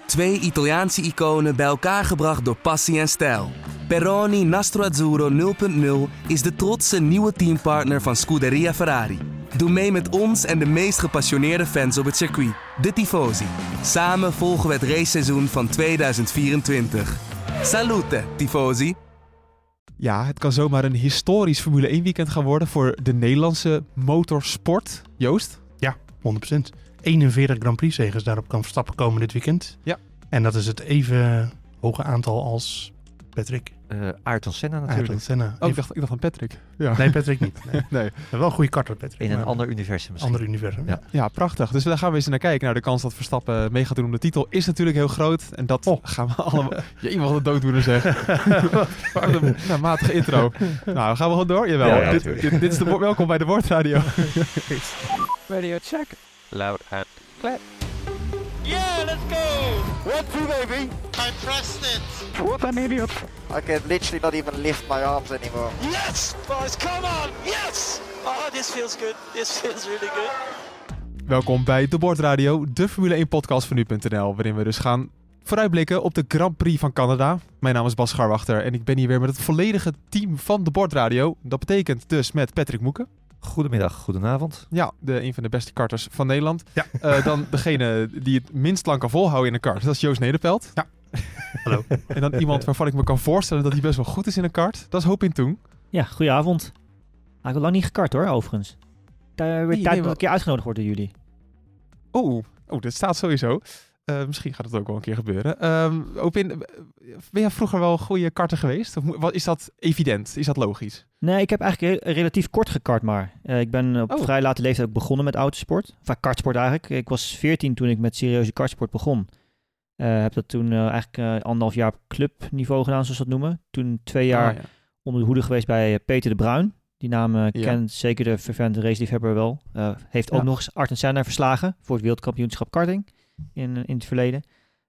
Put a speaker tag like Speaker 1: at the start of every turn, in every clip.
Speaker 1: Twee Italiaanse iconen bij elkaar gebracht door passie en stijl. Peroni Nastro Azzurro 0.0 is de trotse nieuwe teampartner van Scuderia Ferrari. Doe mee met ons en de meest gepassioneerde fans op het circuit, de Tifosi. Samen volgen we het raceseizoen van 2024. Salute, Tifosi!
Speaker 2: Ja, het kan zomaar een historisch Formule 1 weekend gaan worden voor de Nederlandse motorsport. Joost?
Speaker 3: Ja, 100%. 41 Grand Prix-zegens daarop kan Verstappen komen dit weekend.
Speaker 2: Ja.
Speaker 3: En dat is het even hoge aantal als Patrick.
Speaker 4: Ayrton Senna natuurlijk.
Speaker 3: Ayrton Senna.
Speaker 2: Oh, ik dacht van Patrick. Ja.
Speaker 3: Nee, Patrick niet. Nee.
Speaker 2: Nee.
Speaker 3: Wel een goede karter, Patrick.
Speaker 4: In een
Speaker 3: maar
Speaker 4: ander universum misschien.
Speaker 3: ander universum, ja.
Speaker 4: Ja.
Speaker 2: Ja, prachtig. Dus daar gaan we eens naar kijken. Nou, de kans dat Verstappen mee gaat doen om de titel is natuurlijk heel groot. En dat gaan we allemaal... Je mag het dooddoener zeggen. Nou, matige intro. Nou, gaan we gewoon door? Jawel.
Speaker 4: Ja,
Speaker 2: dit is welkom bij de Bordradio.
Speaker 5: Radio check. Loud and clear.
Speaker 6: Yeah, let's go!
Speaker 7: 1-2, baby.
Speaker 6: I pressed it.
Speaker 5: What an idiot.
Speaker 7: I can literally not even lift my arms anymore.
Speaker 6: Yes, boys, come on! Yes! Oh, this feels good. This feels really good.
Speaker 2: Welkom bij de Bordradio, de Formule 1 podcast van nu.nl, waarin we dus gaan vooruitblikken op de Grand Prix van Canada. Mijn naam is Bas Scharwachter en ik ben hier weer met het volledige team van de Bordradio. Dat betekent dus met Patrick Moeken.
Speaker 4: Goedemiddag, goedenavond.
Speaker 2: Ja, een van de beste karters van Nederland.
Speaker 3: Ja.
Speaker 2: Dan degene die het minst lang kan volhouden in een kart, dat is Joost Nederpelt.
Speaker 3: Ja. Hallo.
Speaker 2: En dan iemand waarvan ik me kan voorstellen dat hij best wel goed is in een kart, dat is Hoop in Toen.
Speaker 8: Ja, goedenavond. Ik heb lang niet gekart hoor, overigens. Weer tijd dat een keer uitgenodigd wordt door jullie.
Speaker 2: Oh, dat staat sowieso. Misschien gaat het ook wel een keer gebeuren. Ben jij vroeger wel een goede karter geweest? Of is dat evident? Is dat logisch?
Speaker 8: Nee, ik heb eigenlijk relatief kort gekart maar. Ik ben op vrij late leeftijd ook begonnen met autosport. Of kartsport eigenlijk. Ik was 14 toen ik met serieuze kartsport begon. Heb dat toen eigenlijk 1,5 jaar op clubniveau gedaan, zoals ze dat noemen. Toen 2 jaar onder de hoede geweest bij Peter de Bruin. Die naam kent zeker de fervente raceliefhebber wel. Heeft ook nog eens Ayrton Senna verslagen voor het wereldkampioenschap karting in het verleden.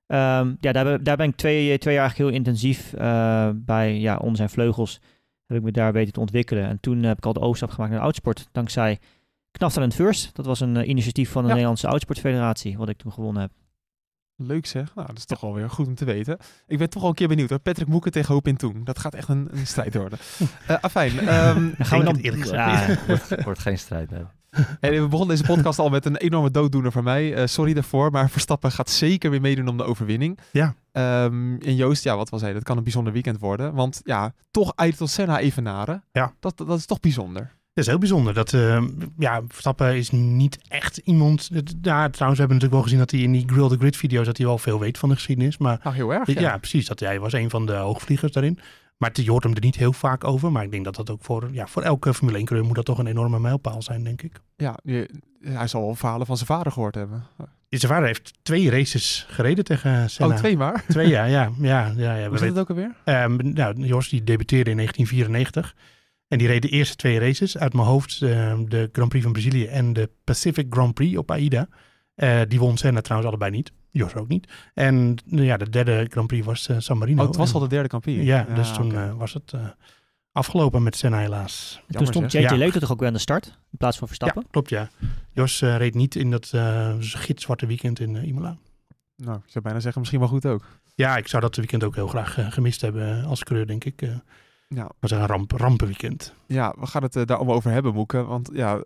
Speaker 8: Daar ben ik 2 jaar eigenlijk heel intensief bij onder zijn vleugels. Heb ik me daar weten te ontwikkelen. En toen heb ik al de overstap gemaakt naar de autosport. Dankzij Knaf Talent First. Dat was een initiatief van de Nederlandse Autosportfederatie. Wat ik toen gewonnen heb.
Speaker 2: Leuk zeg. Nou, dat is toch wel weer goed om te weten. Ik ben toch al een keer benieuwd hoor. Patrick Moeken tegen Hoop in Toen. Dat gaat echt een strijd worden. Afijn.
Speaker 8: Gaan we dan
Speaker 3: eerlijk gezegd.
Speaker 4: Wordt geen strijd, nee.
Speaker 2: En we begonnen deze podcast al met een enorme dooddoener voor mij. Sorry daarvoor, maar Verstappen gaat zeker weer meedoen om de overwinning.
Speaker 3: Ja.
Speaker 2: En Joost, wat was hij? Dat kan een bijzonder weekend worden. Want toch Ayrton Senna evenaren.
Speaker 3: Ja.
Speaker 2: Dat is toch bijzonder.
Speaker 3: Dat is heel bijzonder. Dat, Verstappen is niet echt iemand... trouwens, we hebben natuurlijk wel gezien dat hij in die Grill the Grid video's dat hij wel veel weet van de geschiedenis. Maar
Speaker 2: heel erg.
Speaker 3: Ja, precies. Dat hij was een van de hoogvliegers daarin. Maar je hoort hem er niet heel vaak over. Maar ik denk dat dat ook voor elke Formule 1 coureur moet dat toch een enorme mijlpaal zijn, denk ik.
Speaker 2: Ja, hij zal wel verhalen van zijn vader gehoord hebben.
Speaker 3: Zijn vader heeft 2 races gereden tegen Senna.
Speaker 2: 2 maar?
Speaker 3: 2 jaar, ja.
Speaker 2: Hoe zit het ook alweer?
Speaker 3: Jos die debuteerde in 1994. En die reed de eerste 2 races. Uit mijn hoofd de Grand Prix van Brazilië en de Pacific Grand Prix op AIDA. Die won Senna trouwens allebei niet. Jos ook niet. En de derde Grand Prix was San Marino.
Speaker 2: Het was al de derde Grand Prix.
Speaker 3: Ja, dus toen was het afgelopen met Senna helaas.
Speaker 8: Toen stond JJ Leto toch ook weer aan de start in plaats van Verstappen?
Speaker 3: Ja, klopt ja. Jos reed niet in dat gitzwarte weekend in Imola.
Speaker 2: Nou, ik zou bijna zeggen misschien wel goed ook.
Speaker 3: Ja, ik zou dat weekend ook heel graag gemist hebben als coureur, denk ik. Het was een rampenweekend.
Speaker 2: Ja, we gaan het daar allemaal over hebben, Moeke. Want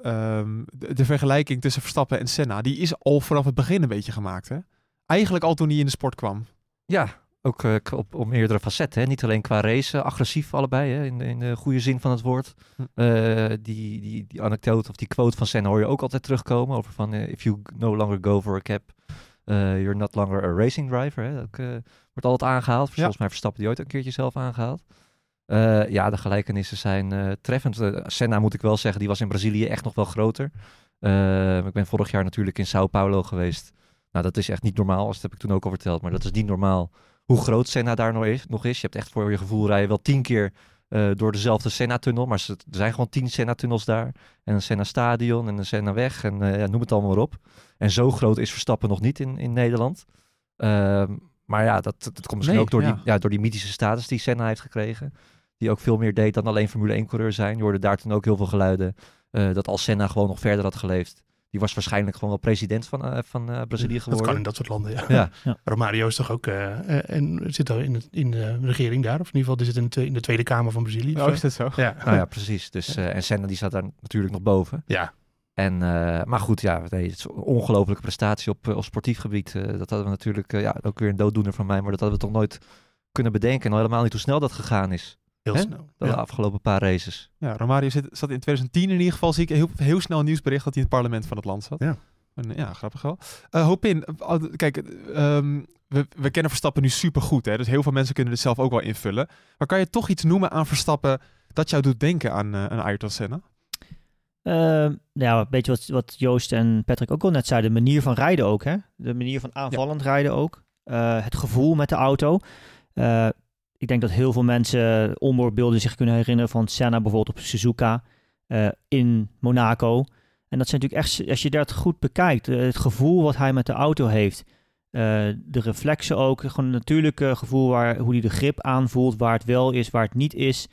Speaker 2: de vergelijking tussen Verstappen en Senna, die is al vanaf het begin een beetje gemaakt, hè? Eigenlijk al toen hij in de sport kwam.
Speaker 4: Ja, ook op meerdere facetten. Hè? Niet alleen qua race, agressief allebei, hè? In de goede zin van het woord. Die anekdote of die quote van Senna hoor je ook altijd terugkomen. Over van, if you no longer go for a cap, you're not longer a racing driver. Hè? Dat wordt altijd aangehaald. Volgens mij Verstappen die ooit een keertje zelf aangehaald. De gelijkenissen zijn treffend. Senna moet ik wel zeggen, die was in Brazilië echt nog wel groter. Ik ben vorig jaar natuurlijk in Sao Paulo geweest. Nou, dat is echt niet normaal, dat heb ik toen ook al verteld. Maar dat is niet normaal hoe groot Senna daar nog is. Je hebt echt voor je gevoel rijden wel 10 keer door dezelfde Senna-tunnel. Maar er zijn gewoon 10 Senna-tunnels daar. En een Senna-stadion en een Senna-weg. En noem het allemaal maar op. En zo groot is Verstappen nog niet in Nederland. Maar ja, dat komt misschien ook door die mythische status die Senna heeft gekregen. Die ook veel meer deed dan alleen Formule 1-coureur zijn. Je hoorde daar toen ook heel veel geluiden dat als Senna gewoon nog verder had geleefd, Die was waarschijnlijk gewoon wel president van Brazilië geworden.
Speaker 3: Dat kan in dat soort landen, ja.
Speaker 4: Ja.
Speaker 3: Romario is toch ook... en zit al in de regering daar? Of in ieder geval, die zit in de Tweede Kamer van Brazilië.
Speaker 2: Oh, is dat zo?
Speaker 3: Ja.
Speaker 4: Nou ja, precies. Dus, en Senna die staat daar natuurlijk nog boven.
Speaker 3: Ja.
Speaker 4: En, maar goed, het is een ongelofelijke prestatie op sportief gebied. Dat hadden we natuurlijk, ook weer een dooddoener van mij, maar dat hadden we toch nooit kunnen bedenken. En al helemaal niet hoe snel dat gegaan is.
Speaker 3: Heel snel.
Speaker 4: De afgelopen paar races.
Speaker 2: Ja, Romario zat in 2010 in ieder geval, zie ik heel snel een nieuwsbericht dat hij in het parlement van het land zat.
Speaker 3: Ja.
Speaker 2: Ja, grappig wel. Hopin, kijk, we kennen Verstappen nu super goed, hè? Dus heel veel mensen kunnen dit zelf ook wel invullen. Maar kan je toch iets noemen aan Verstappen dat jou doet denken aan Ayrton Senna?
Speaker 8: Ja, een beetje wat Joost en Patrick ook al net zeiden. De manier van rijden ook, hè? De manier van aanvallend rijden ook. Het gevoel met de auto. Ik denk dat heel veel mensen onboardbeelden zich kunnen herinneren van Senna bijvoorbeeld op Suzuka in Monaco. En dat zijn natuurlijk echt, als je dat goed bekijkt, het gevoel wat hij met de auto heeft. De reflexen ook, gewoon een natuurlijke gevoel hoe hij de grip aanvoelt, waar het wel is, waar het niet is.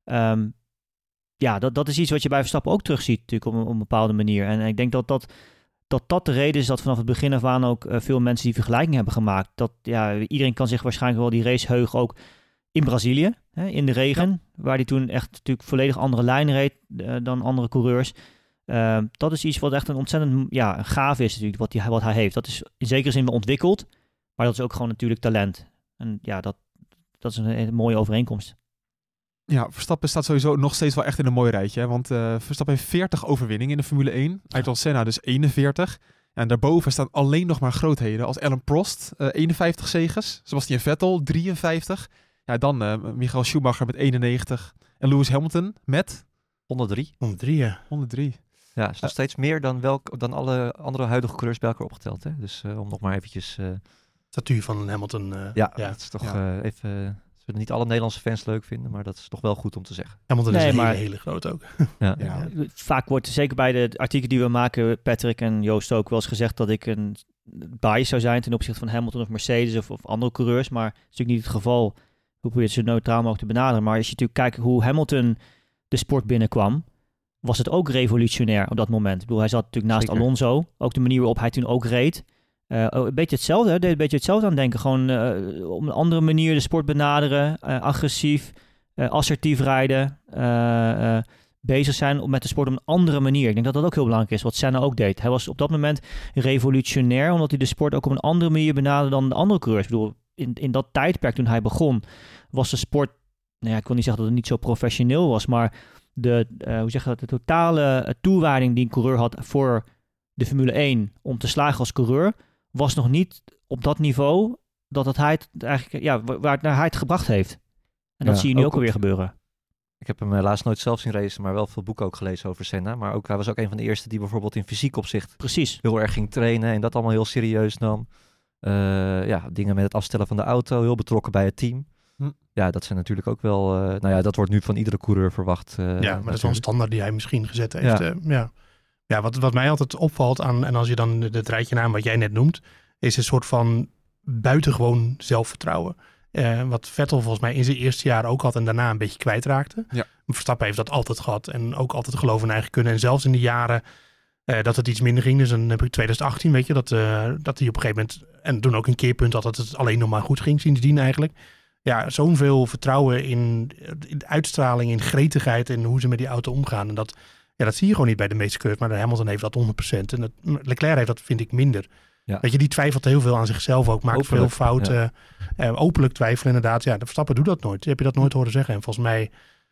Speaker 8: Dat is iets wat je bij Verstappen ook terugziet natuurlijk op een bepaalde manier. En ik denk dat de reden is dat vanaf het begin af aan ook veel mensen die vergelijking hebben gemaakt. Dat iedereen kan zich waarschijnlijk wel die race heugen ook in Brazilië, hè, in de regen, waar hij toen echt natuurlijk volledig andere lijnen reed dan andere coureurs. Dat is iets wat echt een ontzettend gaaf is natuurlijk, wat hij heeft. Dat is in zekere zin wel ontwikkeld, maar dat is ook gewoon natuurlijk talent. En ja, dat is een mooie overeenkomst.
Speaker 2: Ja, Verstappen staat sowieso nog steeds wel echt in een mooi rijtje. Hè? Want Verstappen heeft 40 overwinningen in de Formule 1. Ayrton Senna dus 41. En daarboven staan alleen nog maar grootheden als Alain Prost, 51 zeges. Sebastian Vettel, 53. Ja, dan Michael Schumacher met 91. En Lewis Hamilton met...
Speaker 4: 103.
Speaker 2: 103.
Speaker 4: Ja, is nog steeds meer dan alle andere huidige coureurs bij elkaar opgeteld. Hè? Dus om nog maar eventjes...
Speaker 3: Statuur van Hamilton.
Speaker 4: Dat is toch even... Zullen niet alle Nederlandse fans leuk vinden, maar dat is toch wel goed om te zeggen.
Speaker 3: Hamilton is een hele groot ook.
Speaker 4: Ja.
Speaker 8: Vaak wordt, zeker bij de artikelen die we maken, Patrick en Joost ook wel eens gezegd dat ik een bias zou zijn ten opzichte van Hamilton of Mercedes of andere coureurs, maar dat is natuurlijk niet het geval. Hoe probeer je het zo neutraal mogelijk te benaderen. Maar als je natuurlijk kijkt hoe Hamilton de sport binnenkwam, was het ook revolutionair op dat moment. Ik bedoel, hij zat natuurlijk naast Alonso. Ook de manier waarop hij toen ook reed. Een beetje hetzelfde, hè? Deed een beetje hetzelfde aan denken. Gewoon op een andere manier de sport benaderen. Agressief, assertief rijden. Bezig zijn met de sport op een andere manier. Ik denk dat dat ook heel belangrijk is, wat Senna ook deed. Hij was op dat moment revolutionair, omdat hij de sport ook op een andere manier benaderde dan de andere coureurs. Ik bedoel, in dat tijdperk toen hij begon, was de sport... ik wil niet zeggen dat het niet zo professioneel was, maar de totale toewijding die een coureur had voor de Formule 1 om te slagen als coureur, was nog niet op dat niveau dat hij het eigenlijk, waar hij het gebracht heeft. En dat zie je nu ook alweer gebeuren.
Speaker 4: Ik heb hem helaas nooit zelf zien racen, maar wel veel boeken ook gelezen over Senna. Maar ook, hij was ook een van de eerste die bijvoorbeeld in fysiek opzicht heel erg ging trainen en dat allemaal heel serieus nam. Dingen met het afstellen van de auto, heel betrokken bij het team. Ja, dat zijn natuurlijk ook wel... dat wordt nu van iedere coureur verwacht.
Speaker 3: Maar dat is wel een standaard die hij misschien gezet heeft. Ja, wat mij altijd opvalt aan, en als je dan het rijtje naam wat jij net noemt, is een soort van buitengewoon zelfvertrouwen. Wat Vettel volgens mij in zijn eerste jaar ook had en daarna een beetje kwijtraakte. Ja. Verstappen heeft dat altijd gehad en ook altijd geloof in eigen kunnen. En zelfs in de jaren dat het iets minder ging, dus dan heb ik 2018, weet je, dat hij op een gegeven moment, en toen ook een keerpunt had dat het alleen nog maar goed ging sindsdien eigenlijk. Ja, zo'n veel vertrouwen in uitstraling, in gretigheid en hoe ze met die auto omgaan. En dat zie je gewoon niet bij de meeste coureurs, maar de Hamilton heeft dat 100%. En Leclerc heeft dat, vind ik, minder. Ja. Weet je, die twijfelt heel veel aan zichzelf ook, maakt openlijk veel fouten. Ja. Openlijk twijfelen inderdaad. Ja, de Verstappen doet dat nooit. Heb je dat nooit horen zeggen? En volgens mij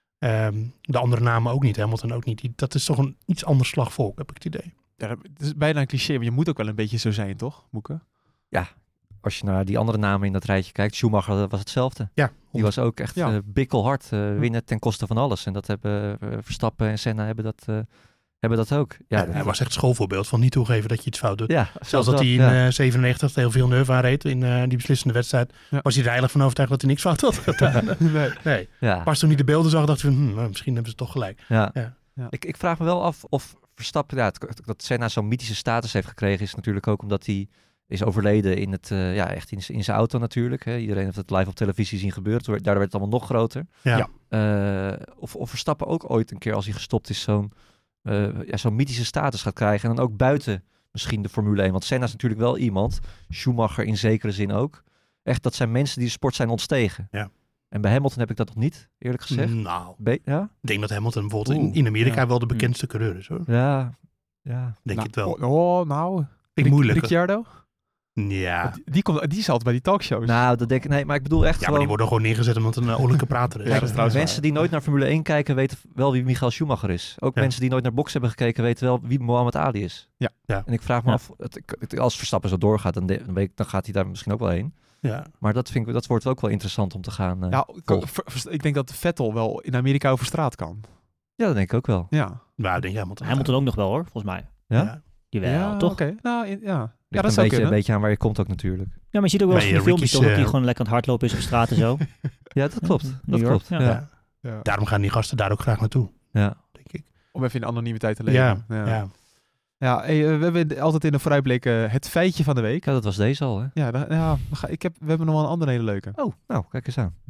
Speaker 3: de andere namen ook niet, Hamilton ook niet. Dat is toch een iets ander slagvolk, heb ik het idee.
Speaker 2: Ja, het is bijna een cliché, maar je moet ook wel een beetje zo zijn, toch, Moeke?
Speaker 4: Ja, als je naar die andere namen in dat rijtje kijkt, Schumacher was hetzelfde. Ja, die was ook echt bikkelhard, winnen ten koste van alles. En dat hebben Verstappen en Senna hebben dat ook. Ja,
Speaker 3: hij was echt schoolvoorbeeld van niet toegeven dat je iets fout doet.
Speaker 4: Ja,
Speaker 3: zelfs dat hij in 97 heel veel nerve aanreed in die beslissende wedstrijd. Was hij er eigenlijk van overtuigd dat hij niks fout had gedaan. Nee. Ja. Pas toen hij de beelden zag, dacht hij van, misschien hebben ze toch gelijk.
Speaker 4: Ja. Ik vraag me wel af of Verstappen, dat Senna zo'n mythische status heeft gekregen, is natuurlijk ook omdat hij is overleden in het, echt in zijn auto natuurlijk. Hè. Iedereen heeft het live op televisie zien gebeuren. Daardoor werd het allemaal nog groter. Ja. Of Verstappen ook ooit een keer, als hij gestopt is, zo'n zo'n mythische status gaat krijgen. En dan ook buiten misschien de Formule 1. Want Senna is natuurlijk wel iemand, Schumacher in zekere zin ook. Echt, dat zijn mensen die de sport zijn ontstegen.
Speaker 3: Ja.
Speaker 4: En bij Hamilton heb ik dat nog niet, eerlijk gezegd.
Speaker 3: Nou,
Speaker 4: Ja?
Speaker 3: ik denk dat Hamilton bijvoorbeeld in Amerika wel de bekendste coureur is, hoor.
Speaker 4: Ja.
Speaker 3: Denk je het wel?
Speaker 2: Moeilijk. Ricciardo?
Speaker 3: Ja.
Speaker 2: Die is altijd bij die talkshows.
Speaker 4: Nou, dat denk ik. Nee, maar ik bedoel echt
Speaker 3: Ja, maar die worden gewoon neergezet omdat een oorlijke prater is.
Speaker 2: Ja, dat is trouwens
Speaker 4: mensen die nooit naar Formule 1 kijken, weten wel wie Michael Schumacher is. Ook mensen die nooit naar boksen hebben gekeken, weten wel wie Muhammad Ali is.
Speaker 2: Ja.
Speaker 4: En ik vraag me af, als Verstappen zo doorgaat, dan gaat hij daar misschien ook wel heen.
Speaker 3: Ja.
Speaker 4: Maar dat wordt ook wel interessant om te gaan.
Speaker 2: Ik denk dat Vettel wel in Amerika over straat kan.
Speaker 4: Ja, dat denk ik ook wel.
Speaker 2: Ja.
Speaker 3: Nou, denk Hamilton.
Speaker 8: Hamilton ook nog wel, hoor, volgens mij.
Speaker 4: Ja?
Speaker 8: Jawel, toch?
Speaker 2: Oké. Nou, ja, dat
Speaker 4: een
Speaker 2: zou
Speaker 4: beetje, een beetje aan waar je komt ook natuurlijk.
Speaker 8: Ja, maar je ziet ook wel eens in filmpjes toch dat hij gewoon lekker aan het hardlopen is op straat en zo.
Speaker 4: Ja, dat klopt.
Speaker 8: New York,
Speaker 4: klopt.
Speaker 8: ja.
Speaker 3: Ja. Daarom gaan die gasten daar ook graag naartoe.
Speaker 4: Ja.
Speaker 3: Denk ik.
Speaker 2: Om even in anonimiteit te leven.
Speaker 3: Ja.
Speaker 2: We hebben altijd in de vooruitblik het feitje van de week.
Speaker 4: Ja, dat was deze al, hè?
Speaker 2: Ja, we hebben nog wel een andere hele leuke.
Speaker 4: Oh, nou, kijk eens aan.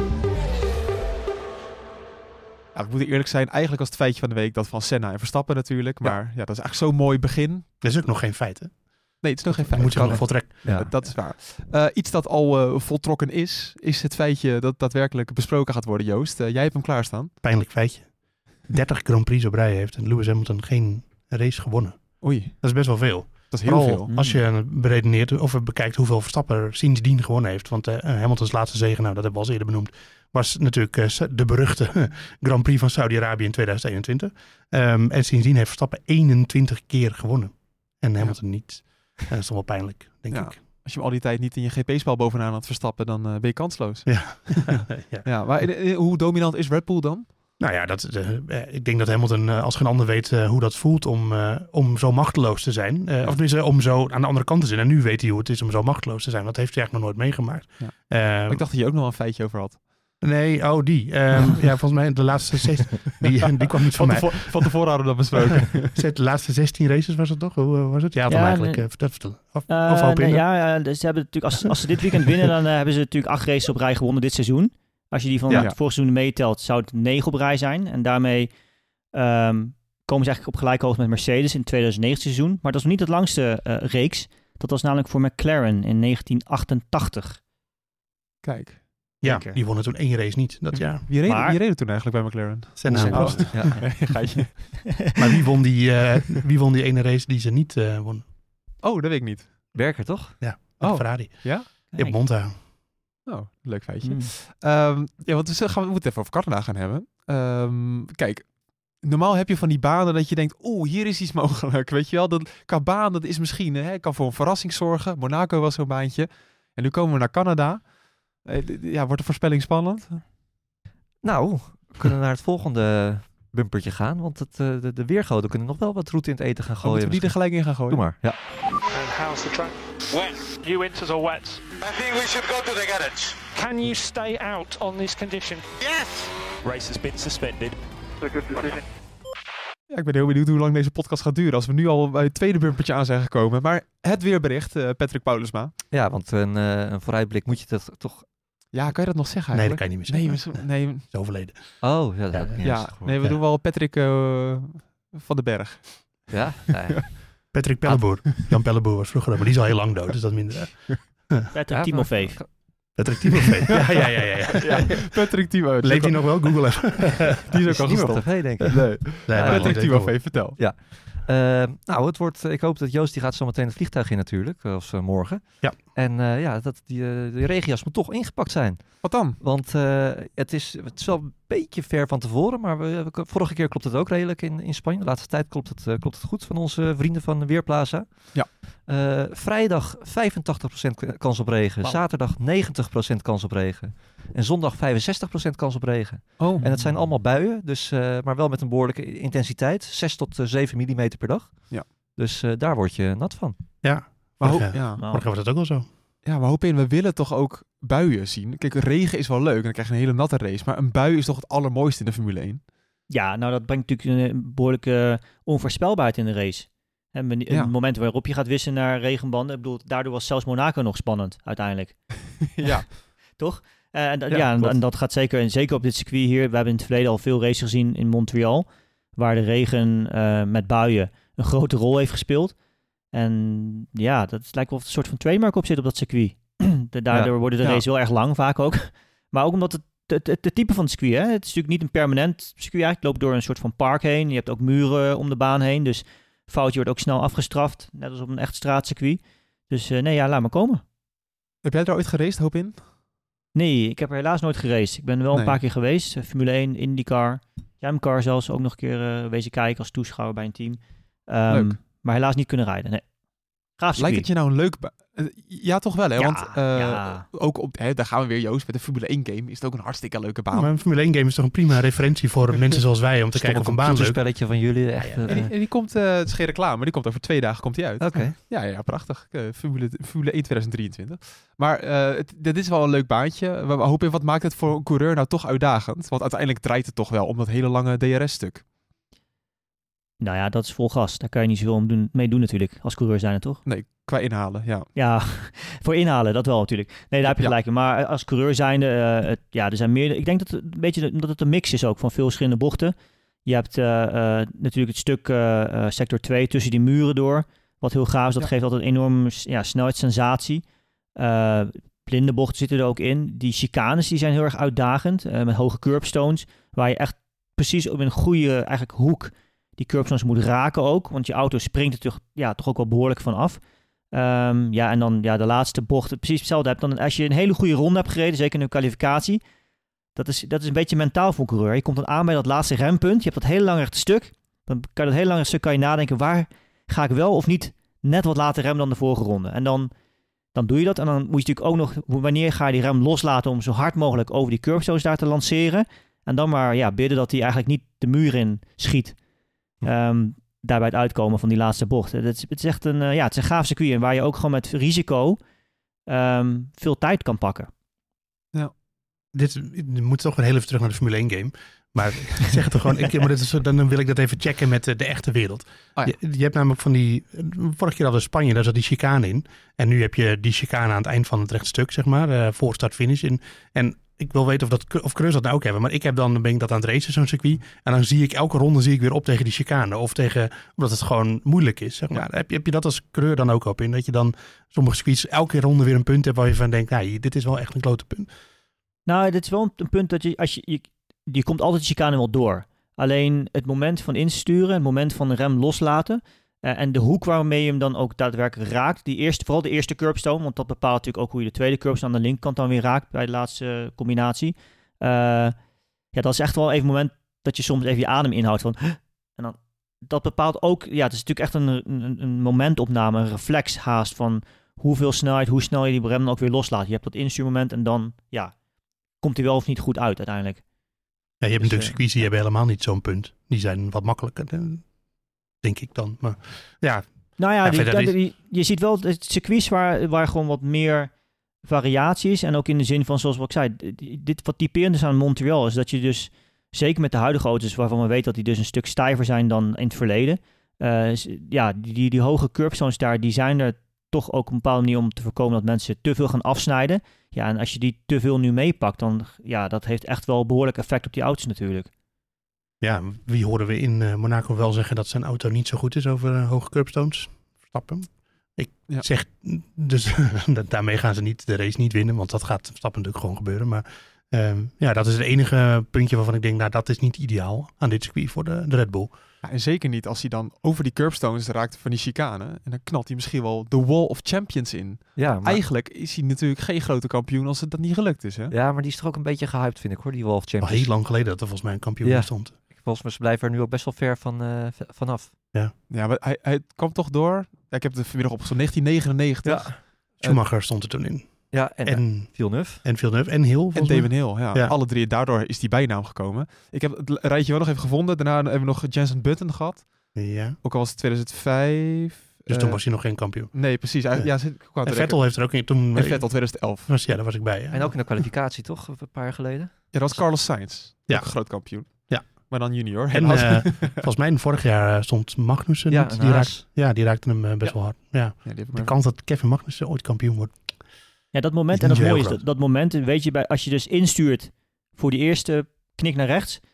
Speaker 2: Ja, we moeten eerlijk zijn, eigenlijk was het feitje van de week dat van Senna en Verstappen natuurlijk. Maar dat is eigenlijk zo'n mooi begin.
Speaker 3: Dat is ook nog geen feit, hè?
Speaker 2: Nee, het is nog geen feit.
Speaker 3: Moet je nog voltrekken.
Speaker 2: Ja, dat is waar. Iets dat al voltrokken is het feitje dat daadwerkelijk besproken gaat worden, Joost. Jij hebt hem klaarstaan.
Speaker 3: Pijnlijk feitje. 30 Grand Prix op rij heeft en Lewis Hamilton geen race gewonnen.
Speaker 2: Oei.
Speaker 3: Dat is best wel veel.
Speaker 2: Dat is heel
Speaker 3: Vooral
Speaker 2: veel.
Speaker 3: als je beredeneert of bekijkt hoeveel Verstappen er sindsdien gewonnen heeft. Want Hamiltons laatste zege, nou dat hebben we al eerder benoemd, was natuurlijk de beruchte Grand Prix van Saudi-Arabië in 2021. En sindsdien heeft Verstappen 21 keer gewonnen. En Hamilton niet. Dat is toch wel pijnlijk, denk ik.
Speaker 2: Als je hem al die tijd niet in je GP-spel bovenaan had Verstappen, dan ben je kansloos.
Speaker 3: Ja.
Speaker 2: Ja, maar hoe dominant is Red Bull dan?
Speaker 3: Nou ja, ik denk dat Hamilton als geen ander weet hoe dat voelt om zo machteloos te zijn. Of tenminste, om zo aan de andere kant te zijn. En nu weet hij hoe het is om zo machteloos te zijn. Dat heeft hij eigenlijk nog nooit meegemaakt.
Speaker 2: Ja. Ik dacht dat je ook nog een feitje over had.
Speaker 3: Nee, die. Ja, volgens mij de laatste 16. Die kwam niet van mij.
Speaker 2: Van tevoren hadden we dat besproken.
Speaker 3: De laatste 16 races was het toch? Hoe was het? Ja, dan eigenlijk. Vertel.
Speaker 8: Dus ze hebben natuurlijk, als ze dit weekend winnen, dan hebben ze natuurlijk 8 races op rij gewonnen dit seizoen. Als je die van het vorige seizoen meetelt, zou het 9 op rij zijn. En daarmee komen ze eigenlijk op gelijke hoogte met Mercedes in het 2009 seizoen. Maar dat is nog niet het langste reeks. Dat was namelijk voor McLaren in 1988.
Speaker 2: Kijk.
Speaker 3: Ja, die wonnen toen 1 race niet dat jaar.
Speaker 2: Wie reed toen eigenlijk bij McLaren?
Speaker 3: Senna.
Speaker 2: Gaatje.
Speaker 3: Maar wie won die ene race die ze niet won?
Speaker 2: Oh, dat weet ik niet.
Speaker 4: Berger, toch?
Speaker 3: Ja, Ferrari.
Speaker 2: Ja?
Speaker 3: Ja, Monza.
Speaker 2: Oh, leuk feitje. Want we moeten het even over Canada gaan hebben. Kijk, normaal heb je van die banen dat je denkt, hier is iets mogelijk. Weet je wel, qua baan, dat is misschien, kan voor een verrassing zorgen. Monaco was zo'n baantje. En nu komen we naar Canada. Wordt de voorspelling spannend?
Speaker 4: Nou, we kunnen naar het volgende bumpertje gaan. Want de weergoden kunnen nog wel wat roet in het eten gaan gooien.
Speaker 2: Moeten we die er gelijk in gaan gooien?
Speaker 4: Doe maar, ja.
Speaker 5: And how's the track?
Speaker 6: Wet.
Speaker 5: You winters or wet?
Speaker 6: I think we should go to the garage.
Speaker 5: Can you stay out on this condition?
Speaker 6: Yes.
Speaker 5: Race has been suspended.
Speaker 6: A good decision.
Speaker 2: Ja, ik ben heel benieuwd hoe lang deze podcast gaat duren. Als we nu al bij het tweede bumpertje aan zijn gekomen. Maar het weerbericht, Patrick Paulusma.
Speaker 4: Ja, want een vooruitblik moet je dat toch...
Speaker 2: Ja, kan je dat nog zeggen
Speaker 3: Nee,
Speaker 2: eigenlijk?
Speaker 3: dat kan je niet meer zeggen.
Speaker 2: Nee.
Speaker 3: Is overleden.
Speaker 4: Oh, ja, dat heb ik niet eens gehoord.
Speaker 2: We doen wel Patrick van den Berg.
Speaker 4: Ja? Nee.
Speaker 3: Patrick Pelleboer. Jan Pelleboer was vroeger, maar die is al heel lang dood, dus dat is minder.
Speaker 8: Patrick Timofey.
Speaker 3: Patrick Timofey. Ja.
Speaker 2: Patrick Timofey.
Speaker 3: Leeft hij nog wel? Google even.
Speaker 2: Die is ook al
Speaker 4: niet meer op
Speaker 2: gestopt.
Speaker 4: tv, denk ik.
Speaker 2: Nee. Patrick Timofey, vertel.
Speaker 4: Ja. Het wordt, ik hoop dat Joost die gaat zo meteen het vliegtuig in natuurlijk, of morgen.
Speaker 3: Ja.
Speaker 4: En dat die regenjas moet toch ingepakt zijn.
Speaker 2: Wat dan?
Speaker 4: Want het is wel een beetje ver van tevoren, maar vorige keer klopt het ook redelijk in Spanje. De laatste tijd klopt het goed van onze vrienden van Weerplaza.
Speaker 2: Ja.
Speaker 4: Vrijdag 85% kans op regen, zaterdag 90% kans op regen en zondag 65% kans op regen.
Speaker 2: Oh.
Speaker 4: En het zijn allemaal buien, dus, maar wel met een behoorlijke intensiteit, 6 tot 7 mm per dag.
Speaker 2: Ja.
Speaker 4: Dus daar word je nat van.
Speaker 3: Ja.
Speaker 2: Morgen
Speaker 3: was dat ook wel zo.
Speaker 2: Ja, maar hoop in, we willen toch ook buien zien. Kijk, regen is wel leuk en dan krijg je een hele natte race. Maar een bui is toch het allermooiste in de Formule 1?
Speaker 8: Ja, nou dat brengt natuurlijk een behoorlijke onvoorspelbaarheid in de race. En het moment waarop je gaat wisselen naar regenbanden. Ik bedoel, daardoor was zelfs Monaco nog spannend uiteindelijk.
Speaker 2: Ja.
Speaker 8: Toch? En dat gaat zeker, en zeker op dit circuit hier. We hebben in het verleden al veel races gezien in Montreal. waar de regen met buien een grote rol heeft gespeeld. En ja, dat lijkt wel of er een soort van trademark op zit op dat circuit. Daardoor worden de races wel erg lang vaak ook. Maar ook omdat het type van het circuit, hè? Het is natuurlijk niet een permanent circuit eigenlijk. Het loopt door een soort van park heen. Je hebt ook muren om de baan heen. Dus foutje wordt ook snel afgestraft. Net als op een echt straatcircuit. Dus laat maar komen.
Speaker 2: Heb jij er ooit geraced, hoop in?
Speaker 8: Nee, ik heb er helaas nooit geraced. Ik ben er wel een paar keer geweest. Formule 1, IndyCar, Jamcar zelfs ook nog een keer wezen kijken als toeschouwer bij een team.
Speaker 2: Leuk.
Speaker 8: Maar helaas niet kunnen rijden, nee. Gaaf circuit.
Speaker 2: Lijkt het je nou een leuk... ja, toch wel, hè?
Speaker 8: Ja,
Speaker 2: want ook op... daar gaan we weer, Joost. Met de Formule 1 game is het ook een hartstikke leuke baan.
Speaker 3: Maar een Formule 1 game is toch een prima referentie voor mensen zoals wij om te kijken of een baan leuk.
Speaker 4: Een spelletje van jullie. Echt,
Speaker 2: En die komt, het is geen reclame, maar die komt over 2 dagen komt die uit.
Speaker 4: Oké.
Speaker 2: Ja, prachtig. Formule 1 2023. Maar dit is wel een leuk baantje. We hopen, wat maakt het voor een coureur nou toch uitdagend? Want uiteindelijk draait het toch wel om dat hele lange DRS-stuk.
Speaker 8: Nou ja, dat is vol gas. Daar kan je niet zoveel mee doen natuurlijk, als coureur zijn het toch?
Speaker 2: Nee, qua inhalen, ja.
Speaker 8: Ja, voor inhalen, dat wel natuurlijk. Nee, daar heb je gelijk in. Maar als coureur zijnde, er zijn meer... Ik denk dat het een beetje dat het een mix is ook van veel verschillende bochten. Je hebt natuurlijk het stuk sector 2 tussen die muren door. Wat heel gaaf is, dat geeft altijd een enorme snelheidssensatie. Blinde bochten zitten er ook in. Die chicanes die zijn heel erg uitdagend. Met hoge curbstones, waar je echt precies op een goede eigenlijk hoek die curbstones moet raken ook. Want je auto springt er toch ook wel behoorlijk van af. En dan de laatste bocht precies hetzelfde hebt. Dan als je een hele goede ronde hebt gereden, zeker in de kwalificatie, dat is een beetje mentaal voor een coureur. Je komt dan aan bij dat laatste rempunt. Je hebt dat hele lange rechte stuk. Dan kan je dat hele lange stuk kan je nadenken, waar ga ik wel of niet net wat later remmen dan de vorige ronde. En dan doe je dat. En dan moet je natuurlijk ook nog, wanneer ga je die rem loslaten om zo hard mogelijk over die curbstones daar te lanceren. En dan maar bidden dat hij eigenlijk niet de muur in schiet. Daarbij het uitkomen van die laatste bocht. Het is echt het is een gaaf circuit waar je ook gewoon met risico veel tijd kan pakken.
Speaker 3: Ja. We moeten toch weer heel even terug naar de Formule 1 game. Maar ik zeg het er gewoon, dan wil ik dat even checken met de echte wereld. Oh ja. Je hebt namelijk van die, vorige keer hadden we Spanje, daar zat die chicane in. En nu heb je die chicane aan het eind van het rechtstuk, zeg maar, voor start-finish. En ik wil weten of coureurs dat nou ook hebben. Maar ben ik dat aan het racen, zo'n circuit. En dan zie ik elke ronde weer op tegen die chicane. Omdat het gewoon moeilijk is. Zeg maar. Heb je dat als coureur dan ook op in? Dat je dan sommige circuits elke ronde weer een punt hebt waar je van denkt, dit is wel echt een klote punt. Nou,
Speaker 8: dit is wel een punt dat je komt altijd de chicane wel door. Alleen het moment van insturen, het moment van de rem loslaten en de hoek waarmee je hem dan ook daadwerkelijk raakt. Vooral de eerste curbstone, want dat bepaalt natuurlijk ook hoe je de tweede curbstone aan de linkerkant dan weer raakt bij de laatste combinatie. Dat is echt wel even een moment dat je soms even je adem inhoudt van. En dan, dat bepaalt ook, het is natuurlijk echt een momentopname, een reflex haast van hoeveel snelheid, hoe snel je die rem dan ook weer loslaat. Je hebt dat instuurmoment en dan, komt hij wel of niet goed uit uiteindelijk.
Speaker 3: Ja, je hebt natuurlijk circuits die hebben helemaal niet zo'n punt. Die zijn wat makkelijker, denk ik dan. Maar
Speaker 8: je ziet wel het circuits waar gewoon wat meer variatie is. En ook in de zin van, zoals wat ik zei, wat typerend is aan Montreal is dat je dus, zeker met de huidige auto's waarvan we weten dat die dus een stuk stijver zijn dan in het verleden. Die hoge curbstones daar, die zijn er toch ook op een bepaalde manier om te voorkomen dat mensen te veel gaan afsnijden. Ja, en als je die te veel nu meepakt, dan dat heeft echt wel behoorlijk effect op die auto's natuurlijk.
Speaker 3: Ja, wie horen we in Monaco wel zeggen dat zijn auto niet zo goed is over hoge curbstones? Verstappen. Ik zeg, dus daarmee gaan ze de race niet winnen, want dat gaat Verstappen natuurlijk gewoon gebeuren. Maar dat is het enige puntje waarvan ik denk, dat is niet ideaal aan dit circuit voor de Red Bull.
Speaker 2: Ja, en zeker niet als hij dan over die curbstones raakt van die chicane. En dan knalt hij misschien wel de Wall of Champions in. Ja, maar eigenlijk is hij natuurlijk geen grote kampioen als het dat niet gelukt is. Hè?
Speaker 4: Ja, maar die is toch ook een beetje gehyped, vind ik hoor, die Wall of Champions.
Speaker 3: Al heel lang geleden dat er volgens mij een kampioen stond.
Speaker 4: Volgens mij blijven er nu ook best wel ver vanaf.
Speaker 2: Ja, maar hij kwam toch door. Ja, ik heb het vanmiddag opgezocht, 1999.
Speaker 3: Ja. Schumacher stond er toen in.
Speaker 4: Ja, en Villeneuve.
Speaker 3: En Hill.
Speaker 2: En Damon Hill, ja. Alle drie. Daardoor is die bijnaam gekomen. Ik heb het rijtje wel nog even gevonden. Daarna hebben we nog Jenson Button gehad.
Speaker 3: Ja.
Speaker 2: Ook al was het 2005.
Speaker 3: Dus toen was hij nog geen kampioen.
Speaker 2: Nee, precies.
Speaker 3: En Vettel heeft er ook in toen.
Speaker 2: En Vettel 2011.
Speaker 3: Daar was ik bij. Ja.
Speaker 4: En ook in de kwalificatie toch, een paar jaar geleden?
Speaker 2: Ja, dat was Carlos Sainz.
Speaker 3: Ja.
Speaker 2: Ook een groot kampioen.
Speaker 3: Ja.
Speaker 2: Maar dan junior.
Speaker 3: En volgens mij vorig jaar stond Magnussen. Die raakte hem best wel hard. Ja. De kans dat Kevin Magnussen ooit kampioen wordt.
Speaker 8: Ja, dat moment, en dat mooie is, dat moment, weet je, als je dus instuurt voor die eerste knik naar rechts,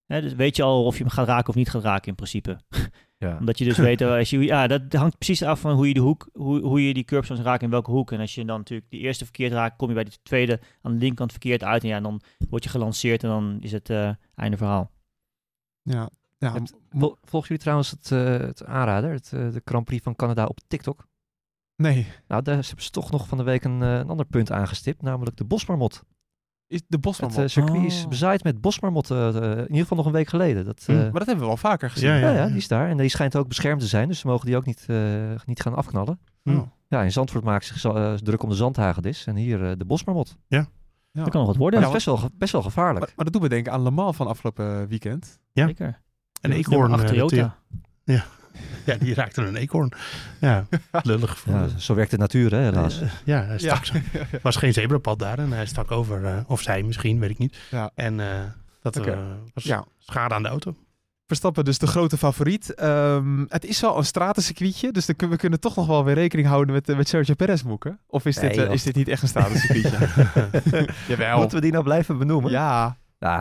Speaker 8: Dus weet je al of je hem gaat raken of niet gaat raken in principe.
Speaker 4: Ja.
Speaker 8: Omdat je dus weet, dat hangt precies af van hoe je de hoek, hoe je die curbstones raakt in welke hoek. En als je dan natuurlijk de eerste verkeerd raakt, kom je bij de tweede aan de linkerkant verkeerd uit. En dan word je gelanceerd en dan is het einde verhaal.
Speaker 2: Ja.
Speaker 4: Volgen jullie trouwens het aanrader, de Grand Prix van Canada op TikTok?
Speaker 2: Nee.
Speaker 4: Nou, daar hebben ze toch nog van de week een ander punt aangestipt, namelijk de bosmarmot.
Speaker 2: Is de bosmarmot?
Speaker 4: Het circuit is bezaaid met bosmarmotten, in ieder geval nog een week geleden.
Speaker 2: Maar dat hebben we wel vaker gezien.
Speaker 3: Ja.
Speaker 4: Die is daar. En die schijnt ook beschermd te zijn, dus ze mogen die ook niet gaan afknallen. Ja, in Zandvoort maken ze zich druk om de zandhagedis en hier de bosmarmot.
Speaker 2: Ja.
Speaker 8: Dat kan nog wat worden.
Speaker 4: Maar dat is best wel gevaarlijk.
Speaker 2: Maar dat doet me denken aan Le Mans van afgelopen weekend.
Speaker 3: Ja.
Speaker 8: Zeker.
Speaker 3: Een eekhoorn.
Speaker 8: Achter Toyota.
Speaker 3: Ja, die raakte een eekhoorn. Ja, lullig.
Speaker 4: Ja, zo werkt de natuur, hè, helaas.
Speaker 3: Hij stak was geen zebrapad daar en hij stak over, of zij misschien, weet ik niet.
Speaker 2: Ja.
Speaker 3: En dat was schade aan de auto.
Speaker 2: Verstappen dus de grote favoriet. Het is wel een stratencircuitje, dus we kunnen toch nog wel weer rekening houden met Sergio Perez, Moeke. Of is dit niet echt een stratencircuitje? Jawel.
Speaker 4: Moeten we die nou blijven benoemen?
Speaker 2: Ja.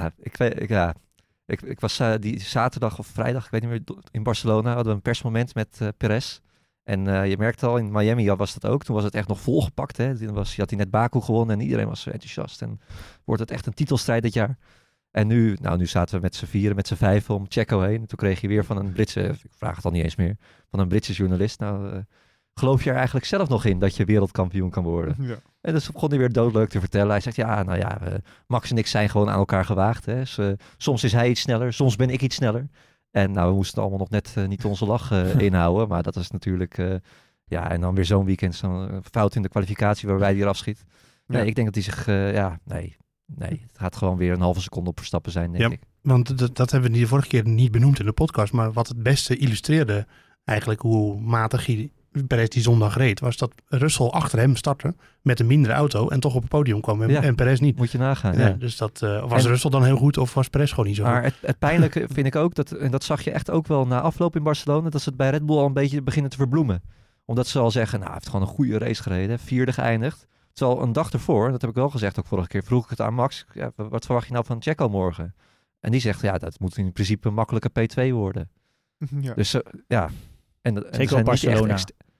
Speaker 4: Ik was die zaterdag of vrijdag, ik weet niet meer, in Barcelona hadden we een persmoment met Perez. En je merkte al, in Miami was dat ook. Toen was het echt nog volgepakt. Hè. Toen had hij net Baku gewonnen en iedereen was zo enthousiast. En wordt het echt een titelstrijd dit jaar. En nu zaten we met z'n vieren, met z'n vijven om Checo heen. En toen kreeg je weer van een Britse, ik vraag het al niet eens meer, van een Britse journalist. Geloof je er eigenlijk zelf nog in dat je wereldkampioen kan worden? Ja. En dus begon hij weer doodleuk te vertellen. Hij zegt, Max en ik zijn gewoon aan elkaar gewaagd. Hè. Dus, soms is hij iets sneller, soms ben ik iets sneller. En we moesten allemaal nog net niet onze lach inhouden. Maar dat is natuurlijk, en dan weer zo'n weekend, zo'n fout in de kwalificatie waarbij hij eraf schiet. Nee, ik denk dat hij zich, nee, het gaat gewoon weer een halve seconde op Verstappen zijn, denk ik.
Speaker 3: Want dat hebben we de vorige keer niet benoemd in de podcast. Maar wat het beste illustreerde eigenlijk hoe matig Perez die zondag reed, was dat Russell achter hem startte met een mindere auto en toch op het podium kwam en Perez niet.
Speaker 4: Moet je nagaan.
Speaker 3: Ja. Dus dat was Russell dan heel goed of was Perez gewoon niet zo goed?
Speaker 4: Maar het pijnlijke vind ik ook, en dat zag je echt ook wel na afloop in Barcelona, dat ze het bij Red Bull al een beetje beginnen te verbloemen. Omdat ze al zeggen, hij heeft gewoon een goede race gereden, 4e geëindigd. Terwijl een dag ervoor, dat heb ik wel gezegd ook vorige keer, vroeg ik het aan Max, wat verwacht je nou van Checo morgen? En die zegt, dat moet in principe een makkelijke P2 worden. Ja. Dus
Speaker 8: zeker op Barcelona.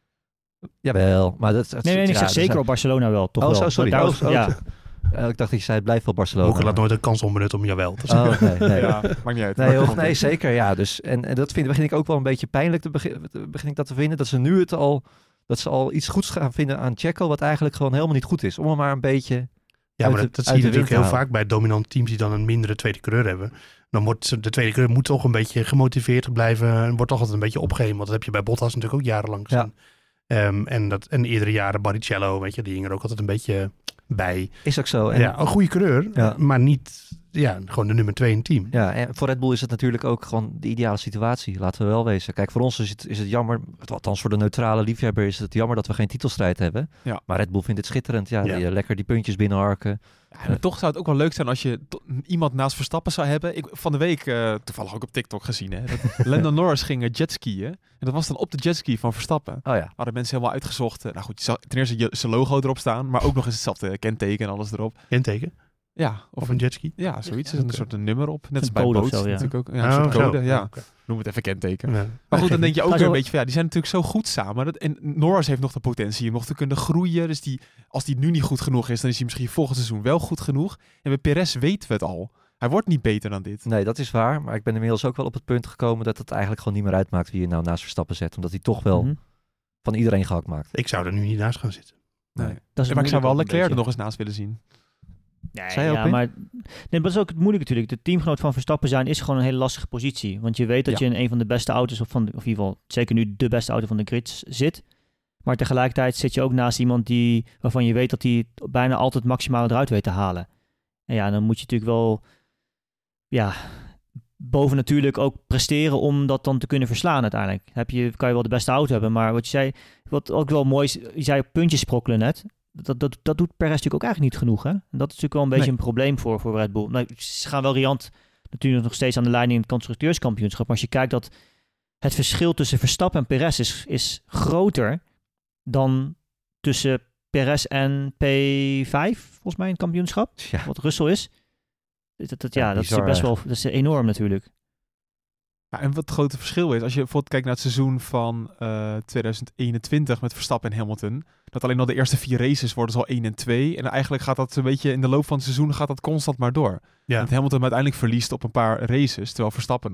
Speaker 4: Jawel, maar dat...
Speaker 8: ik zeg zeker op Barcelona wel, toch wel.
Speaker 4: Sorry. Ik dacht dat je zei, het blijft wel Barcelona.
Speaker 3: Moeke laat nooit een kans onbenutten om jawel te zeggen.
Speaker 4: Nee.
Speaker 2: Ja, maakt niet uit.
Speaker 4: Nee, zeker, ja. Dus, en dat begin ik ook wel een beetje pijnlijk, begin ik dat te vinden, dat ze nu dat ze al iets goeds gaan vinden aan Checo, wat eigenlijk gewoon helemaal niet goed is. Om hem maar een beetje...
Speaker 3: Ja, maar dat zie je natuurlijk heel vaak bij dominante teams die dan een mindere tweede coureur hebben. Dan wordt de tweede coureur moet toch een beetje gemotiveerd blijven en wordt toch altijd een beetje opgehemeld. Dat heb je bij Bottas natuurlijk ook jarenlang gezien. Ja. En eerdere jaren Barrichello, weet je, die hing er ook altijd een beetje bij.
Speaker 4: Is ook zo.
Speaker 3: En een goede coureur, maar niet gewoon de nummer 2 in het team.
Speaker 4: Ja, en voor Red Bull is het natuurlijk ook gewoon de ideale situatie. Laten we wel wezen. Kijk, voor ons is het jammer, althans voor de neutrale liefhebber is het jammer dat we geen titelstrijd hebben. Ja. Maar Red Bull vindt het schitterend. Lekker die puntjes binnenharken.
Speaker 2: Ja, en toch zou het ook wel leuk zijn als je iemand naast Verstappen zou hebben. Ik van de week toevallig ook op TikTok gezien. Hè, dat Lando Norris ging jetskiën. En dat was dan op de jetski van Verstappen.
Speaker 4: Oh ja.
Speaker 2: Hadden mensen helemaal uitgezocht. Nou goed, je zag ten eerste zijn logo erop staan. Maar ook nog eens hetzelfde kenteken en alles erop.
Speaker 3: Kenteken?
Speaker 2: Ja.
Speaker 3: Of een jetski?
Speaker 2: Ja, zoiets. Er is een soort nummer op. Net als
Speaker 8: bij
Speaker 2: boot
Speaker 8: zo,
Speaker 2: natuurlijk ook. Ja, een soort code. Ja. Okay. Noem het even kenteken. Ja. Maar goed, dan denk je ook weer een beetje van, die zijn natuurlijk zo goed samen. En Norris heeft nog de potentie om nog te kunnen groeien. Dus als die nu niet goed genoeg is, dan is hij misschien volgend seizoen wel goed genoeg. En bij Perez weten we het al. Hij wordt niet beter dan dit.
Speaker 4: Nee, dat is waar. Maar ik ben inmiddels ook wel op het punt gekomen dat het eigenlijk gewoon niet meer uitmaakt wie je nou naast Verstappen zet. Omdat hij toch wel van iedereen gehakt maakt.
Speaker 3: Ik zou er nu niet naast gaan zitten.
Speaker 2: Nee. Maar ik zou wel Leclerc er nog eens naast willen zien.
Speaker 8: Nee, maar dat is ook het moeilijke natuurlijk. De teamgenoot van Verstappen zijn is gewoon een hele lastige positie. Want je weet dat je in een van de beste auto's, of in ieder geval zeker nu de beste auto van de grid zit. Maar tegelijkertijd zit je ook naast iemand waarvan je weet dat hij bijna altijd het maximale eruit weet te halen. En dan moet je natuurlijk wel boven natuurlijk ook presteren om dat dan te kunnen verslaan uiteindelijk. Kan je wel de beste auto hebben, maar wat je zei, wat ook wel mooi is, je zei puntjes sprokkelen net. Dat doet Perez natuurlijk ook eigenlijk niet genoeg. Hè? En dat is natuurlijk wel een beetje een probleem voor Red Bull. Nou, ze gaan wel riant natuurlijk nog steeds aan de leiding in het constructeurskampioenschap. Maar als je kijkt dat het verschil tussen Verstappen en Perez is groter dan tussen Perez en P5, volgens mij in het kampioenschap. Ja. Wat Russell is. Dat is
Speaker 4: bizar,
Speaker 8: best wel dat is enorm natuurlijk.
Speaker 2: Ja, en wat het grote verschil is, als je bijvoorbeeld kijkt naar het seizoen van 2021 met Verstappen en Hamilton, dat alleen al de eerste 4 races worden al 1 en 2. En eigenlijk gaat dat een beetje in de loop van het seizoen gaat dat constant maar door.
Speaker 3: Ja.
Speaker 2: Dat Hamilton uiteindelijk verliest op een paar races, terwijl Verstappen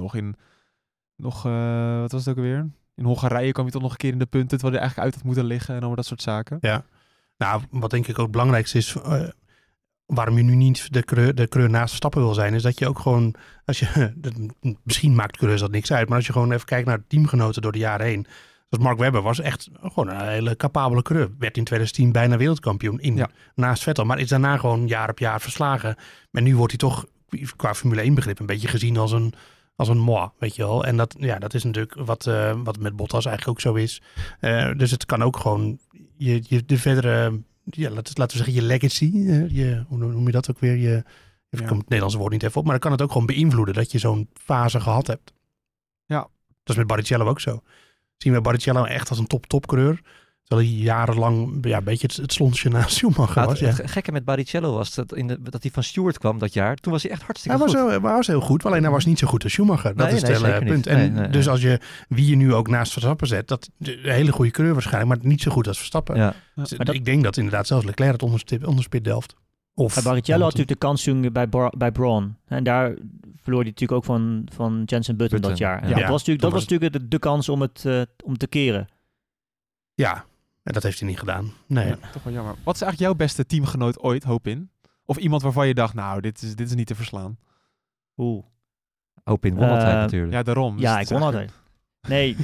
Speaker 2: wat was het ook alweer? In Hongarije kwam hij toch nog een keer in de punten, terwijl hij eigenlijk uit had moeten liggen en allemaal dat soort zaken.
Speaker 3: Ja, nou, wat denk ik ook het belangrijkste is, waarom je nu niet de coureur naast Verstappen wil zijn, is dat je ook gewoon, misschien maakt coureurs dat niks uit, maar als je gewoon even kijkt naar de teamgenoten door de jaren heen. Dus Mark Webber was echt gewoon een hele capabele coureur. Werd in 2010 bijna wereldkampioen naast Vettel, maar is daarna gewoon jaar op jaar verslagen. En nu wordt hij toch qua Formule 1 begrip een beetje gezien als een moi, weet je wel. En dat is natuurlijk wat met Bottas eigenlijk ook zo is. Dus het kan ook gewoon de verdere, laten we zeggen, je legacy. Hoe noem je dat ook weer? Ik kom het Nederlandse woord niet even op, maar dan kan het ook gewoon beïnvloeden dat je zo'n fase gehad hebt.
Speaker 2: Ja.
Speaker 3: Dat is met Barrichello ook zo. Zien we Barrichello echt als een top-coureur. Terwijl hij jarenlang een beetje het slonsje naast Schumacher was.
Speaker 4: Het gekke met Barrichello was dat hij van Stewart kwam dat jaar. Toen was hij echt hartstikke goed.
Speaker 3: Hij was heel goed, alleen hij was niet zo goed als Schumacher. Dat is het hele punt. En dus als wie je nu ook naast Verstappen zet, dat een hele goede coureur waarschijnlijk, maar niet zo goed als Verstappen. Ja. Dus ik denk dat inderdaad zelfs Leclerc het onderspit delft.
Speaker 8: Barrichello had natuurlijk de kans toen bij Braun. En daar verloor hij natuurlijk ook van Jenson Button dat jaar. Ja. Dat was natuurlijk de kans om te keren.
Speaker 3: Ja, en dat heeft hij niet gedaan. Nee.
Speaker 2: Ja, toch wel jammer. Wat is eigenlijk jouw beste teamgenoot ooit, Hoop-in? Of iemand waarvan je dacht, nou, dit is niet te verslaan?
Speaker 4: Hoop-in won altijd natuurlijk.
Speaker 2: Ja, daarom.
Speaker 8: Ja, ik won altijd. Nee,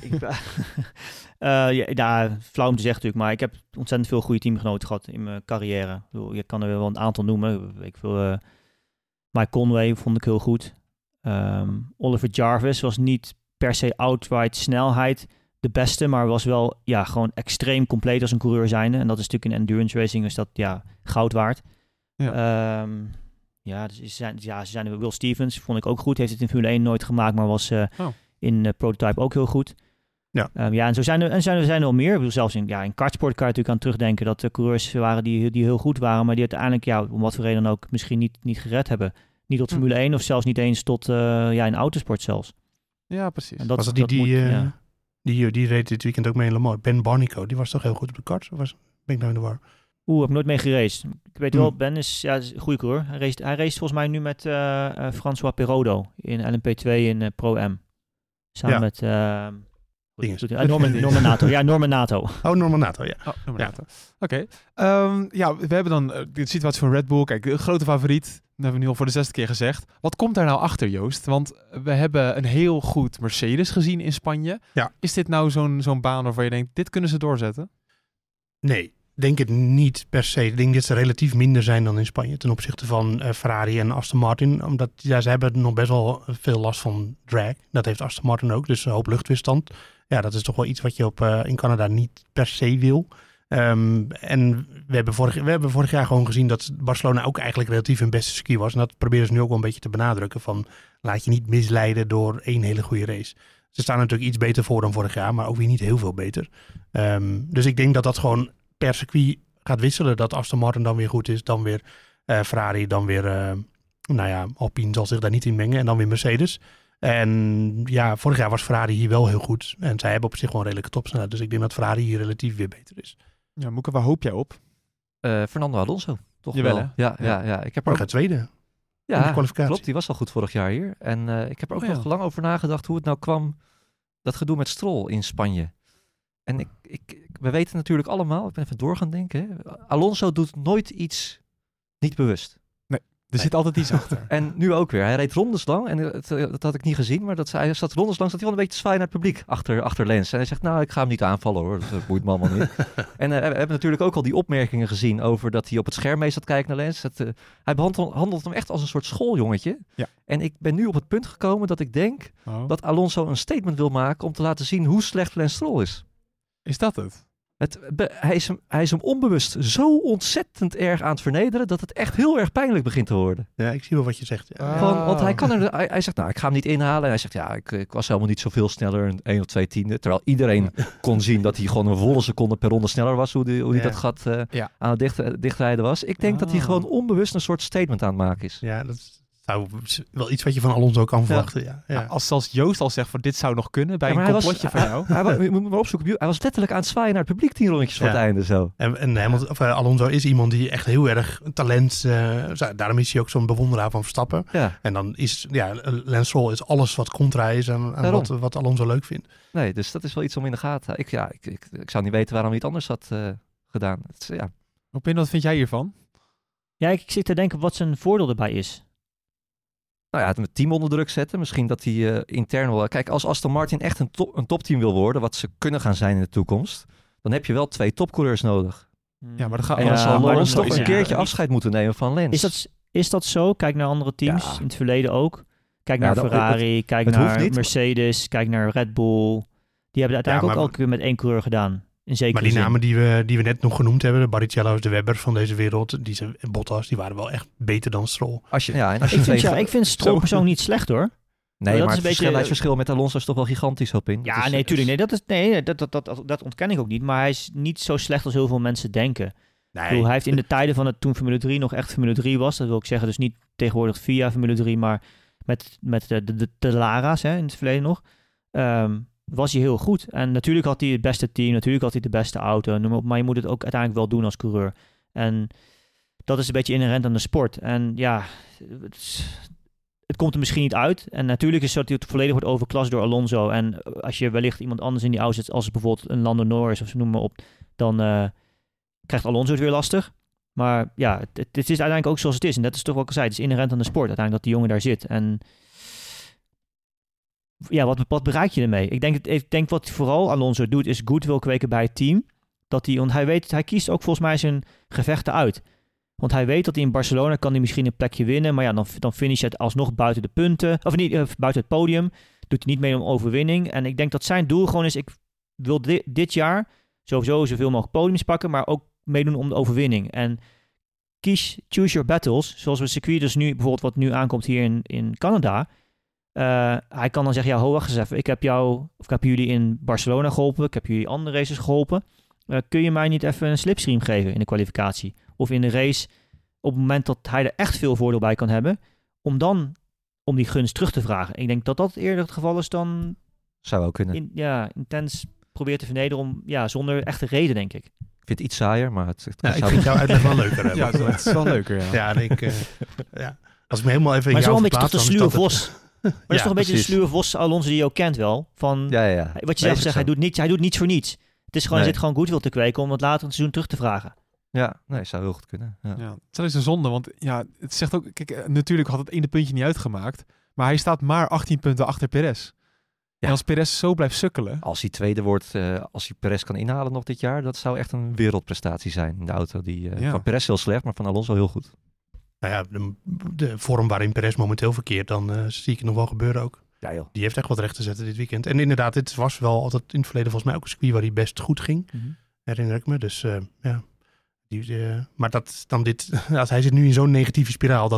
Speaker 8: flauw om te zeggen natuurlijk, maar ik heb ontzettend veel goede teamgenoten gehad in mijn carrière. Je kan er wel een aantal noemen. Mike Conway vond ik heel goed. Oliver Jarvis was niet per se outright snelheid de beste, maar was wel gewoon extreem compleet als een coureur zijnde. En dat is natuurlijk in endurance racing is dat goud waard. Ja. Ze zijn er. Will Stevens vond ik ook goed. Heeft het in Formule 1 nooit gemaakt, maar was in Prototype ook heel goed.
Speaker 3: Ja.
Speaker 8: En zo zijn er al meer. Ik bedoel, zelfs in kartsport kan je natuurlijk aan terugdenken dat er coureurs waren die heel goed waren, maar die uiteindelijk, om wat voor reden dan ook, misschien niet gered hebben. Niet tot Formule 1 of zelfs niet eens tot in autosport zelfs.
Speaker 2: Ja, precies.
Speaker 3: En was dat die reed dit weekend ook mee in Le Mans. Ben Barnico, die was toch heel goed op de kart? Ben ik nou in de war?
Speaker 8: Heb ik nooit mee geraced. Ik weet wel, Ben is een goede coureur. Hij race volgens mij nu met François Perrodo in LMP2 in Pro-M. Samen met Norman Nato. Ja, Norman Nato.
Speaker 3: Oh, Norman Nato, ja.
Speaker 2: Oké. We hebben dan de situatie van Red Bull. Kijk, de grote favoriet. Dat hebben we nu al voor de 6e keer gezegd. Wat komt daar nou achter, Joost? Want we hebben een heel goed Mercedes gezien in Spanje. Ja. Is dit nou zo'n baan waarvan je denkt, dit kunnen ze doorzetten?
Speaker 3: Nee, denk het niet per se. Ik denk dat ze relatief minder zijn dan in Spanje ten opzichte van Ferrari en Aston Martin. Omdat ze hebben nog best wel veel last van drag. Dat heeft Aston Martin ook, dus een hoop luchtweerstand. Ja, dat is toch wel iets wat je in Canada niet per se wil. En we hebben vorig jaar gewoon gezien dat Barcelona ook eigenlijk relatief hun beste circuit was. En dat proberen ze nu ook wel een beetje te benadrukken van laat je niet misleiden door één hele goede race. Ze staan natuurlijk iets beter voor dan vorig jaar, maar ook weer niet heel veel beter. Dus ik denk dat dat gewoon per circuit gaat wisselen. Dat Aston Martin dan weer goed is, dan weer Ferrari, dan weer Alpine zal zich daar niet in mengen en dan weer Mercedes. En ja, vorig jaar was Ferrari hier wel heel goed. En zij hebben op zich gewoon redelijke topsnelheid. Dus ik denk dat Ferrari hier relatief weer beter is.
Speaker 2: Ja, Moeke, waar hoop jij op?
Speaker 4: Fernando Alonso. Toch
Speaker 2: Jawel,
Speaker 4: wel. Ja. Ik heb er ook
Speaker 3: tweede.
Speaker 4: Ja, klopt. Die was al goed vorig jaar hier. En ik heb er ook nog lang over nagedacht hoe het nou kwam. Dat gedoe met Stroll in Spanje. En we weten natuurlijk allemaal, ik ben even door gaan denken. Alonso doet nooit iets niet bewust.
Speaker 2: Er zit altijd iets achter.
Speaker 4: En nu ook weer. Hij reed rondes lang. En dat had ik niet gezien. Maar hij zat rondes lang. Zat hij wel een beetje te zwaaien naar het publiek. Achter Lens. En hij zegt, nou, ik ga hem niet aanvallen hoor. Dat boeit me allemaal niet. En we hebben natuurlijk ook al die opmerkingen gezien. Over dat hij op het scherm mee zat kijken naar Lens. Hij handelt hem echt als een soort schooljongetje. Ja. En ik ben nu op het punt gekomen dat ik denk. Dat Alonso een statement wil maken. Om te laten zien hoe slecht Lance Stroll is.
Speaker 2: Is dat het?
Speaker 4: Hij is hem onbewust zo ontzettend erg aan het vernederen dat het echt heel erg pijnlijk begint te worden.
Speaker 3: Ja, ik zie wel wat je zegt. Ja.
Speaker 4: Want hij zegt, nou, ik ga hem niet inhalen. En hij zegt, ja, ik was helemaal niet zoveel sneller, 1 of 2 tienden. Terwijl iedereen kon zien dat hij gewoon een volle seconde per ronde sneller was, hoe hij dat gat aan het dichtrijden was. Ik denk dat hij gewoon onbewust een soort statement aan het maken is.
Speaker 3: Ja, dat Nou, wel iets wat je van Alonso kan verwachten. Ja.
Speaker 2: Ja, als zelfs Joost al zegt van dit zou nog kunnen bij
Speaker 4: Ja,
Speaker 2: een
Speaker 4: maar
Speaker 2: complotje van jou.
Speaker 4: Je moet maar opzoeken. Hij was letterlijk aan het zwaaien naar het publiek 10 rondjes van het einde. Zo.
Speaker 3: Alonso is iemand die echt heel erg talent... daarom is hij ook zo'n bewonderaar van Verstappen.
Speaker 4: Ja.
Speaker 3: En dan is Lance Stroll is alles wat contra is aan wat Alonso leuk vindt.
Speaker 4: Nee, dus dat is wel iets om in de gaten. Ik zou niet weten waarom hij het anders had gedaan.
Speaker 2: Robin, wat vind jij hiervan?
Speaker 8: Ja, ik zit te denken wat zijn voordeel erbij is.
Speaker 4: Nou ja, het team onder druk zetten. Misschien dat hij intern wel... Kijk, als Aston Martin echt een topteam wil worden, wat ze kunnen gaan zijn in de toekomst, dan heb je wel 2 topcoureurs nodig.
Speaker 2: Ja, maar dat gaat
Speaker 4: En dan zal Lawrence toch een keertje
Speaker 8: niet.
Speaker 4: afscheid moeten nemen van Lance.
Speaker 8: Is dat zo? Kijk naar andere teams, in het verleden ook. Kijk naar Ferrari, kijk
Speaker 4: het
Speaker 8: naar
Speaker 4: hoeft niet.
Speaker 8: Mercedes, kijk naar Red Bull. Die hebben het uiteindelijk ook elke keer met 1 coureur gedaan.
Speaker 3: Maar die namen die we net nog genoemd hebben, de Barrichello's, de Webbers van deze wereld, Bottas, die waren wel echt beter dan Stroll.
Speaker 8: Ik vind Stroll persoonlijk niet slecht hoor.
Speaker 4: Nee, maar het verschil met Alonso is toch wel gigantisch op in.
Speaker 8: Ja, nee, tuurlijk. Dat ontken ik ook niet. Maar hij is niet zo slecht als heel veel mensen denken. Nee. Hij heeft in de tijden van toen Formule 3 nog echt Formule 3 was, dat wil ik zeggen, dus niet tegenwoordig via Formule 3, maar met de Lara's in het verleden nog, was hij heel goed. En natuurlijk had hij het beste team, natuurlijk had hij de beste auto, noem maar op, maar je moet het ook uiteindelijk wel doen als coureur. En dat is een beetje inherent aan de sport. En ja, het komt er misschien niet uit. En natuurlijk is het zo dat hij volledig wordt overklast door Alonso. En als je wellicht iemand anders in die auto zet, als bijvoorbeeld een Lando Norris of noem maar op, dan krijgt Alonso het weer lastig. Maar ja, het is uiteindelijk ook zoals het is. En dat is toch wat ik al zei, het is inherent aan de sport uiteindelijk dat die jongen daar zit. En ja, wat bereik je ermee? Ik denk wat vooral Alonso doet, is goodwill kweken bij het team. Want hij kiest ook volgens mij zijn gevechten uit. Want hij weet dat hij in Barcelona kan hij misschien een plekje winnen. Maar ja, dan finish het alsnog buiten de punten. Of niet, buiten het podium. Doet hij niet mee om overwinning. En ik denk dat zijn doel gewoon is, ik wil dit jaar sowieso zoveel mogelijk podiums pakken, maar ook meedoen om de overwinning. En choose your battles. Zoals we circuit dus nu, bijvoorbeeld wat nu aankomt hier in Canada. Hij kan dan zeggen, ja, wacht eens even. Ik heb jullie in Barcelona geholpen. Ik heb jullie andere races geholpen. Kun je mij niet even een slipstream geven in de kwalificatie? Of in de race, op het moment dat hij er echt veel voordeel bij kan hebben, om die gunst terug te vragen. Ik denk dat dat eerder het geval is dan
Speaker 4: zou wel kunnen.
Speaker 8: Intens probeert te vernederen zonder echte reden, denk ik.
Speaker 4: Ik vind het iets saaier, maar ik
Speaker 3: vind jouw uitleg wel leuker hebben.
Speaker 2: Ja, het is wel leuker, ja.
Speaker 3: Als ik me helemaal even
Speaker 8: maar
Speaker 3: in jou verplaats...
Speaker 8: Maar zo'n beetje toch de sluwe vos. Maar dat is toch een beetje de
Speaker 4: precies.
Speaker 8: sluwe vos Alonso die je ook kent wel. Van, wat je zelf zegt, hij doet niets voor niets. Het is gewoon, hij zit gewoon goodwill te kweken om het later in het seizoen terug te vragen.
Speaker 4: Ja, nee, zou heel goed kunnen. Ja.
Speaker 2: Dat is een zonde, want ja, het zegt ook... Kijk, natuurlijk had het ene puntje niet uitgemaakt, maar hij staat maar 18 punten achter Perez. Ja. En als Perez zo blijft sukkelen...
Speaker 4: Als hij tweede wordt, als hij Perez kan inhalen nog dit jaar, dat zou echt een wereldprestatie zijn in de auto. Van Perez heel slecht, maar van Alonso heel goed.
Speaker 3: Nou ja, de vorm waarin Perez momenteel verkeert, dan zie ik het nog wel gebeuren ook.
Speaker 4: Ja, joh.
Speaker 3: Die heeft echt wat recht te zetten dit weekend. En inderdaad, dit was wel altijd in het verleden volgens mij ook een circuit waar hij best goed ging. Mm-hmm. Herinner ik me. Dus ja. Maar als hij zit nu in zo'n negatieve spiraal,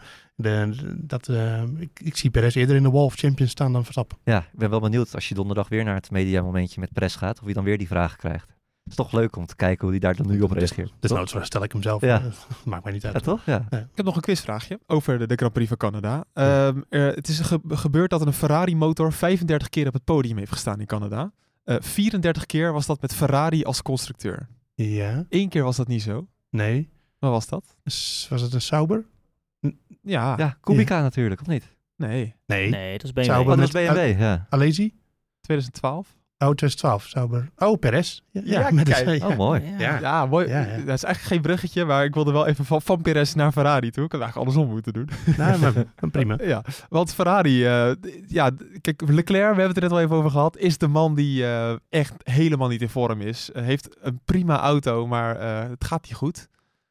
Speaker 3: ik zie Perez eerder in de Wall of Champions staan dan Verstappen.
Speaker 4: Ja, ik ben wel benieuwd als je donderdag weer naar het mediamomentje met Perez gaat, of je dan weer die vragen krijgt. Het is toch leuk om te kijken hoe hij daar dan nu op reageert.
Speaker 3: Dus nou, zo stel ik hem zelf. Maakt mij niet uit.
Speaker 4: Ja, toch? Ja.
Speaker 2: Ik heb nog een quizvraagje over de Grand Prix van Canada. Het is gebeurd dat een Ferrari motor 35 keer op het podium heeft gestaan in Canada. 34 keer was dat met Ferrari als constructeur.
Speaker 3: Ja.
Speaker 2: 1 keer was dat niet zo.
Speaker 3: Nee.
Speaker 2: Wat was dat?
Speaker 3: Was het een Sauber?
Speaker 2: Ja.
Speaker 4: Kubica natuurlijk, of niet?
Speaker 2: Nee,
Speaker 8: dat is BMW.
Speaker 3: Sauber
Speaker 4: dat is BMW, ja.
Speaker 3: Alesi?
Speaker 2: 2012.
Speaker 3: Oh, 2012, Sauber. Oh, Perez.
Speaker 4: Oh, mooi.
Speaker 2: Ja, mooi. Ja. Dat is eigenlijk geen bruggetje, maar ik wilde wel even van Perez naar Ferrari toe. Ik had eigenlijk andersom moeten doen.
Speaker 3: Nou, maar prima.
Speaker 2: Ja, want Ferrari, kijk, Leclerc, we hebben het er net al even over gehad, is de man die echt helemaal niet in vorm is. Heeft een prima auto, maar het gaat niet goed.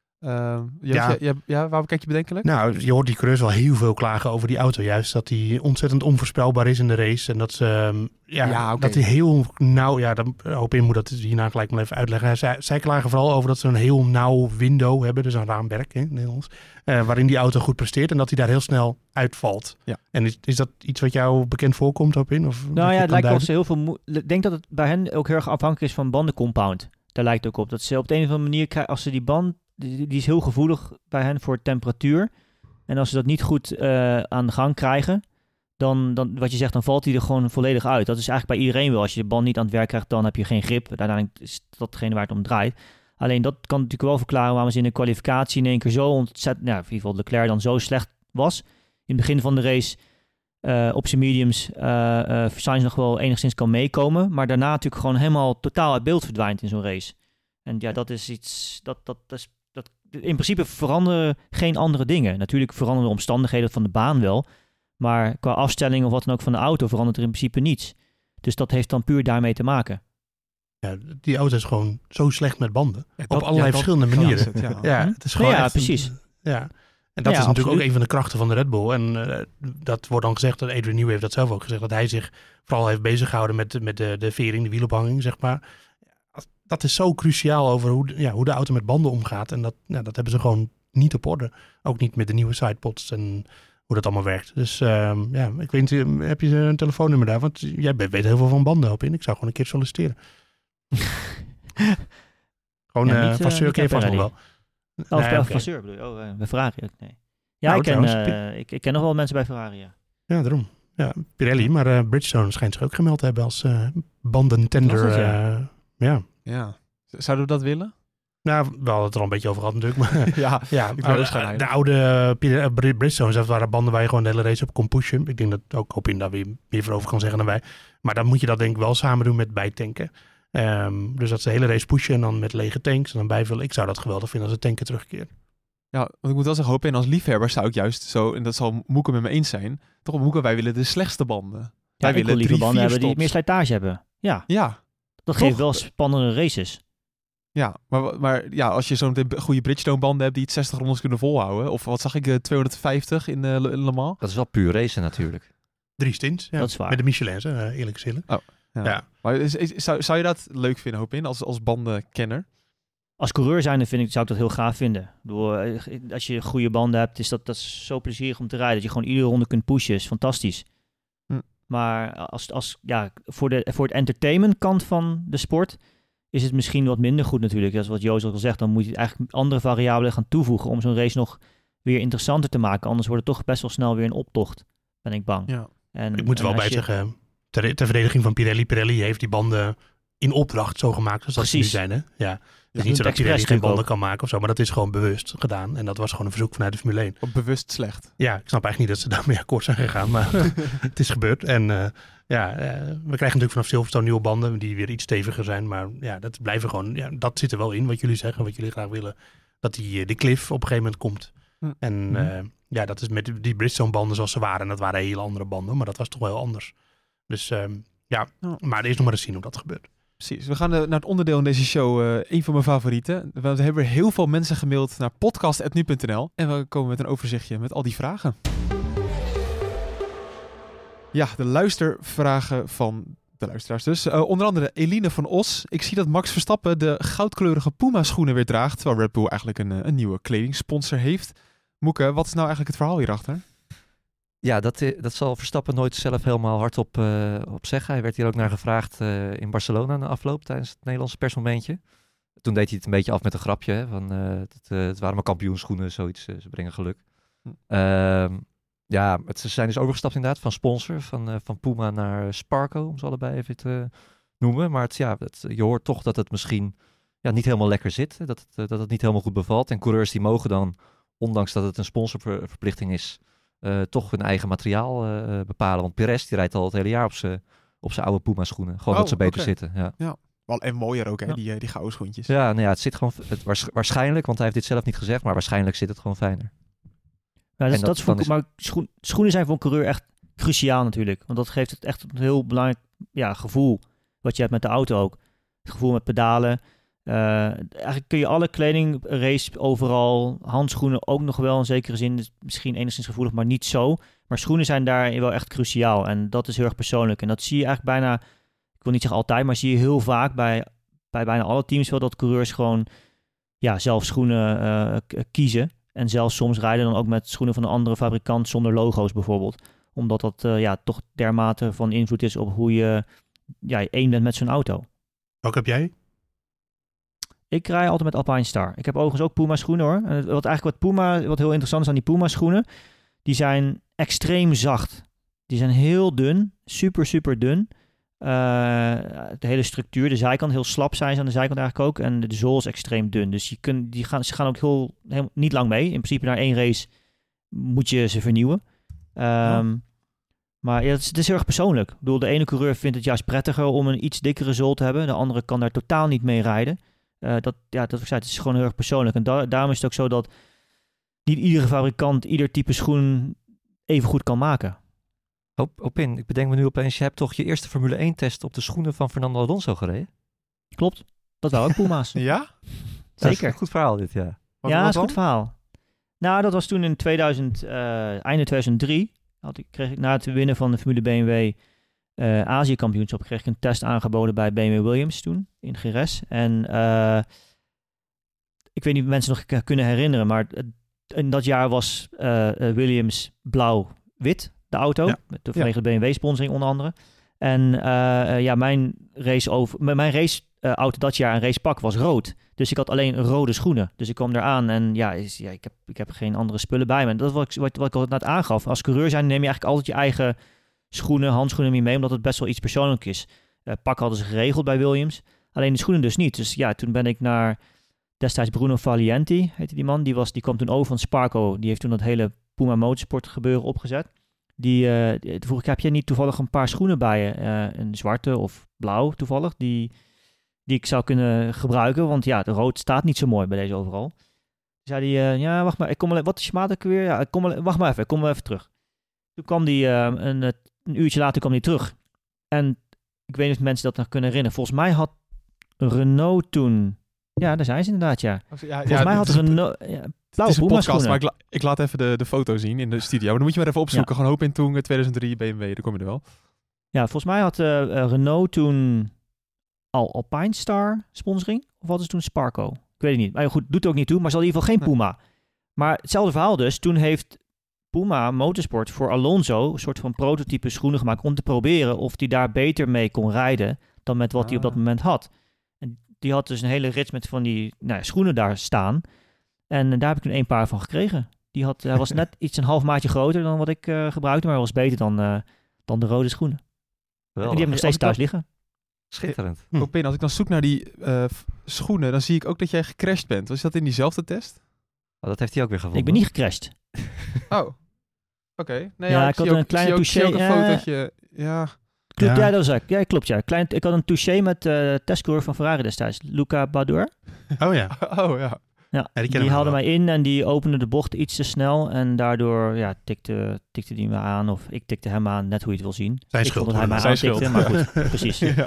Speaker 2: Waarom kijk je bedenkelijk?
Speaker 3: Nou, je hoort die coureurs wel heel veel klagen over die auto. Juist dat die ontzettend onvoorspelbaar is in de race. En dat ze, dat hij heel nauw... Ja, dan hoop ik moet dat hierna gelijk maar even uitleggen. Zij klagen vooral over dat ze een heel nauw window hebben. Dus een raamwerk in het Nederlands. Waarin die auto goed presteert. En dat hij daar heel snel uitvalt. Ja. En is dat iets wat jou bekend voorkomt, hoop in? Of
Speaker 8: nou ja, het lijkt wel ze heel veel... Ik denk dat het bij hen ook heel erg afhankelijk is van bandencompound. Daar lijkt het ook op. Dat ze op de een of andere manier krijgen... Als ze die band... Die is heel gevoelig bij hen voor temperatuur. En als ze dat niet goed aan de gang krijgen, dan wat je zegt, dan valt hij er gewoon volledig uit. Dat is eigenlijk bij iedereen wel. Als je de band niet aan het werk krijgt, dan heb je geen grip. Uiteindelijk is datgene waar het om draait. Alleen dat kan natuurlijk wel verklaren waarom ze in de kwalificatie in één keer zo ontzettend, in ieder geval Leclerc dan zo slecht was. In het begin van de race op zijn mediums Sainz nog wel enigszins kan meekomen. Maar daarna natuurlijk gewoon helemaal totaal uit beeld verdwijnt in zo'n race. En ja, dat is iets, dat in principe veranderen geen andere dingen. Natuurlijk veranderen de omstandigheden van de baan wel. Maar qua afstelling of wat dan ook van de auto verandert er in principe niets. Dus dat heeft dan puur daarmee te maken.
Speaker 3: Ja, die auto is gewoon zo slecht met banden. Op allerlei verschillende manieren. Het is gewoon echt
Speaker 8: precies.
Speaker 3: En dat is natuurlijk ook een van de krachten van de Red Bull. En dat wordt dan gezegd, dat Adrian Newey heeft dat zelf ook gezegd, dat hij zich vooral heeft bezig gehouden met de vering, de wielophanging, zeg maar. Dat is zo cruciaal over hoe de auto met banden omgaat. En dat hebben ze gewoon niet op orde. Ook niet met de nieuwe sidepods en hoe dat allemaal werkt. Dus ik weet niet, heb je een telefoonnummer daar? Want jij weet heel veel van banden op in. Ik zou gewoon een keer solliciteren. Gewoon Vasseur ken je vast nog wel.
Speaker 8: Vasseur bedoel je? Bij Ferrari ook? Nee. Ja,
Speaker 3: Nou,
Speaker 8: ik ken nog wel mensen bij Ferrari, ja.
Speaker 3: Ja, daarom. Ja, Pirelli, maar Bridgestone schijnt zich ook gemeld te hebben als bandentender.
Speaker 2: Ja. Zouden we dat willen?
Speaker 3: Nou, we hadden het er al een beetje over gehad natuurlijk. Maar
Speaker 2: de
Speaker 3: oude Bridgestone, dat waren banden waar je gewoon de hele race op kon pushen. Ik denk dat ook Hopin daar weer meer voor over kan zeggen dan wij. Maar dan moet je dat denk ik wel samen doen met bijtanken. Dus dat ze de hele race pushen en dan met lege tanks en dan bijvullen. Ik zou dat geweldig vinden als de tanken terugkeert.
Speaker 2: Ja, want ik moet wel zeggen, Hopin als liefhebber zou ik juist zo, en dat zal Moeke met me eens zijn, toch Moeke, wij willen de slechtste banden.
Speaker 8: Ja,
Speaker 2: wij willen
Speaker 8: liever banden hebben
Speaker 2: stops.
Speaker 8: die meer slijtage hebben. Ja. Dat geeft wel spannende races.
Speaker 2: Ja, maar ja, als je zo'n goede Bridgestone banden hebt die het 60 rondes kunnen volhouden, of wat zag ik, 250 in Le Mans.
Speaker 4: Dat is wel puur racen natuurlijk.
Speaker 3: 3 stints, ja.
Speaker 8: Dat is waar.
Speaker 3: Met de Michelins, eerlijk gezegd.
Speaker 2: Oh, ja. Maar zou je dat leuk vinden, Hopin, als bandenkenner?
Speaker 8: Als coureur zijnde zou ik dat heel gaaf vinden. Ik bedoel, als je goede banden hebt, is dat is zo plezierig om te rijden. Dat je gewoon iedere ronde kunt pushen, is fantastisch. Maar voor het entertainment kant van de sport is het misschien wat minder goed natuurlijk. Dat is wat Joost al zegt. Dan moet je eigenlijk andere variabelen gaan toevoegen om zo'n race nog weer interessanter te maken. Anders wordt het toch best wel snel weer een optocht, ben ik bang.
Speaker 3: Ja. Ik moet er wel bij zeggen, ter verdediging van Pirelli. Pirelli heeft die banden in opdracht zo gemaakt zoals dat ze nu zijn. Hè? Ja. Het is niet zo dat Pirelli geen banden kan maken of zo, maar dat is gewoon bewust gedaan. En dat was gewoon een verzoek vanuit de Formule 1.
Speaker 2: Of bewust slecht.
Speaker 3: Ja, ik snap eigenlijk niet dat ze daarmee akkoord zijn gegaan, maar het is gebeurd. En we krijgen natuurlijk vanaf Silverstone nieuwe banden die weer iets steviger zijn. Maar ja, dat blijven gewoon, dat zit er wel in wat jullie zeggen, wat jullie graag willen. Dat die cliff op een gegeven moment komt. En dat is met die Bridgestone banden zoals ze waren. En dat waren hele andere banden, maar dat was toch wel heel anders. Dus maar er is nog maar eens zien hoe dat gebeurt.
Speaker 2: Precies. We gaan naar het onderdeel in deze show, een van mijn favorieten. We hebben heel veel mensen gemaild naar podcast@nu.nl en we komen met een overzichtje met al die vragen. Ja, de luistervragen van de luisteraars dus. Onder andere Eline van Os. Ik zie dat Max Verstappen de goudkleurige Puma schoenen weer draagt, terwijl Red Bull eigenlijk een nieuwe kledingsponsor heeft. Moeke, wat is nou eigenlijk het verhaal hierachter?
Speaker 4: Ja, dat zal Verstappen nooit zelf helemaal hardop op zeggen. Hij werd hier ook naar gevraagd in Barcelona na afloop tijdens het Nederlandse persmomentje. Toen deed hij het een beetje af met een grapje. Hè, van, het waren maar kampioenschoenen, zoiets. Ze brengen geluk. Ze zijn dus overgestapt inderdaad van sponsor. Van Puma naar Sparco, om ze allebei even te noemen. Maar je hoort toch dat het misschien niet helemaal lekker zit. Dat het niet helemaal goed bevalt. En coureurs die mogen dan, ondanks dat het een sponsorverplichting is, toch hun eigen materiaal bepalen. Want Perez die rijdt al het hele jaar op zijn oude Puma schoenen. Gewoon dat ze beter zitten. Ja.
Speaker 2: Wel, en mooier ook, hè, die gouden schoentjes.
Speaker 4: Ja, het zit gewoon waarschijnlijk, want hij heeft dit zelf niet gezegd, maar waarschijnlijk zit het gewoon fijner.
Speaker 8: Ja, maar schoenen zijn voor een coureur echt cruciaal natuurlijk. Want dat geeft het echt een heel belangrijk gevoel wat je hebt met de auto ook. Het gevoel met pedalen. Eigenlijk kun je alle kleding, race overal, handschoenen ook nog wel in zekere zin, dus misschien enigszins gevoelig, maar niet zo. Maar schoenen zijn daar wel echt cruciaal en dat is heel erg persoonlijk. En dat zie je eigenlijk bijna, ik wil niet zeggen altijd, maar zie je heel vaak bij bijna alle teams wel dat coureurs gewoon zelf schoenen kiezen. En zelfs soms rijden dan ook met schoenen van een andere fabrikant zonder logo's bijvoorbeeld. Omdat dat toch dermate van invloed is op hoe je één bent met zo'n auto.
Speaker 3: Welke heb jij?
Speaker 8: Ik rij altijd met Alpine Star. Ik heb overigens ook Puma schoenen hoor. En wat heel interessant is aan die Puma schoenen, die zijn extreem zacht. Die zijn heel dun, super, super dun. De hele structuur, de zijkant, heel slap zijn ze aan de zijkant eigenlijk ook. En de zool is extreem dun. Dus ze gaan ook heel niet lang mee. In principe na 1 race moet je ze vernieuwen. Maar ja, het is heel erg persoonlijk. Ik bedoel, de ene coureur vindt het juist prettiger om een iets dikkere zool te hebben. De andere kan daar totaal niet mee rijden. Het is gewoon heel erg persoonlijk. En daarom is het ook zo dat niet iedere fabrikant ieder type schoen even goed kan maken.
Speaker 4: Opin, ik bedenk me nu opeens, je hebt toch je eerste Formule 1 test op de schoenen van Fernando Alonso gereden?
Speaker 8: Klopt. Dat waren ook Puma's.
Speaker 2: Ja?
Speaker 8: Zeker.
Speaker 4: Dat is een goed verhaal dit, ja.
Speaker 8: Dat is een goed verhaal. Nou, dat was toen in einde 2003. Kreeg ik na het winnen van de Formule BMW Azië-kampioenschap kreeg ik een test aangeboden bij BMW Williams toen, in Jerez. En ik weet niet of mensen nog kunnen herinneren, maar in dat jaar was Williams blauw-wit, de auto. Ja. Vanwege de BMW-sponsoring onder andere. En mijn raceauto dat jaar, een racepak, was rood. Dus ik had alleen rode schoenen. Dus ik kwam eraan en ik heb geen andere spullen bij me. En dat is wat ik al net aangaf. Als coureur zijn neem je eigenlijk altijd je eigen schoenen, handschoenen mee, omdat het best wel iets persoonlijks is. Pak hadden ze geregeld bij Williams. Alleen de schoenen dus niet. Dus ja, toen ben ik naar destijds Bruno Valienti, heette die man. Die kwam toen over van Sparco. Die heeft toen dat hele Puma Motorsport gebeuren opgezet. Toen vroeg ik, heb jij niet toevallig een paar schoenen bij je? Een zwarte of blauw toevallig, die ik zou kunnen gebruiken. Want ja, de rood staat niet zo mooi bij deze overal. Toen zei hij, wacht maar, wat is je maat ook weer? Ja, wacht maar even, ik kom wel even terug. Toen kwam die, een uurtje later kwam hij terug. En ik weet niet of mensen dat nog kunnen herinneren. Volgens mij had Renault toen... Ja, daar zijn ze inderdaad, ja. Volgens mij had Renault...
Speaker 2: Het is een podcast, maar ik laat even de foto zien in de studio. Maar dan moet je maar even opzoeken. Gewoon Hoop in toen 2003 BMW, daar kom je er wel.
Speaker 8: Ja, volgens mij had Renault toen al Alpine Star sponsoring. Of hadden ze toen Sparco? Ik weet het niet. Maar goed, doet ook niet toe. Maar ze hadden in ieder geval geen Puma. Maar hetzelfde verhaal dus. Toen heeft Puma Motorsport voor Alonso een soort van prototype schoenen gemaakt om te proberen of hij daar beter mee kon rijden dan met wat hij op dat moment had. En die had dus een hele rits met van die schoenen daar staan. En daar heb ik toen 1 paar van gekregen. Hij was net iets een half maatje groter dan wat ik gebruikte, maar hij was beter dan de rode schoenen.
Speaker 4: Wel,
Speaker 8: en die heb ik nog steeds thuis liggen.
Speaker 4: Schitterend.
Speaker 2: Opin, als ik dan zoek naar die schoenen, dan zie ik ook dat jij gecrashed bent. Was dat in diezelfde test?
Speaker 4: Oh, dat heeft hij ook weer gevonden.
Speaker 8: Ik ben niet gecrashed.
Speaker 2: Oh, oké. Nee,
Speaker 8: ik had een kleine touché.
Speaker 2: Een fotootje. Ja.
Speaker 8: Klopt, ja, dat is ook. Ja, klopt, ja. Ik had een touché met testcoureur van Ferrari destijds, Luca Badoer.
Speaker 3: Oh ja.
Speaker 2: Oh ja.
Speaker 8: Ja, die haalde mij in en die opende de bocht iets te snel. En daardoor tikte die me aan. Of ik tikte hem aan, net hoe je het wil zien.
Speaker 3: Zijn
Speaker 8: ik
Speaker 3: schuld.
Speaker 8: vond dat hij mij aantikte, maar goed, precies.
Speaker 2: Ja.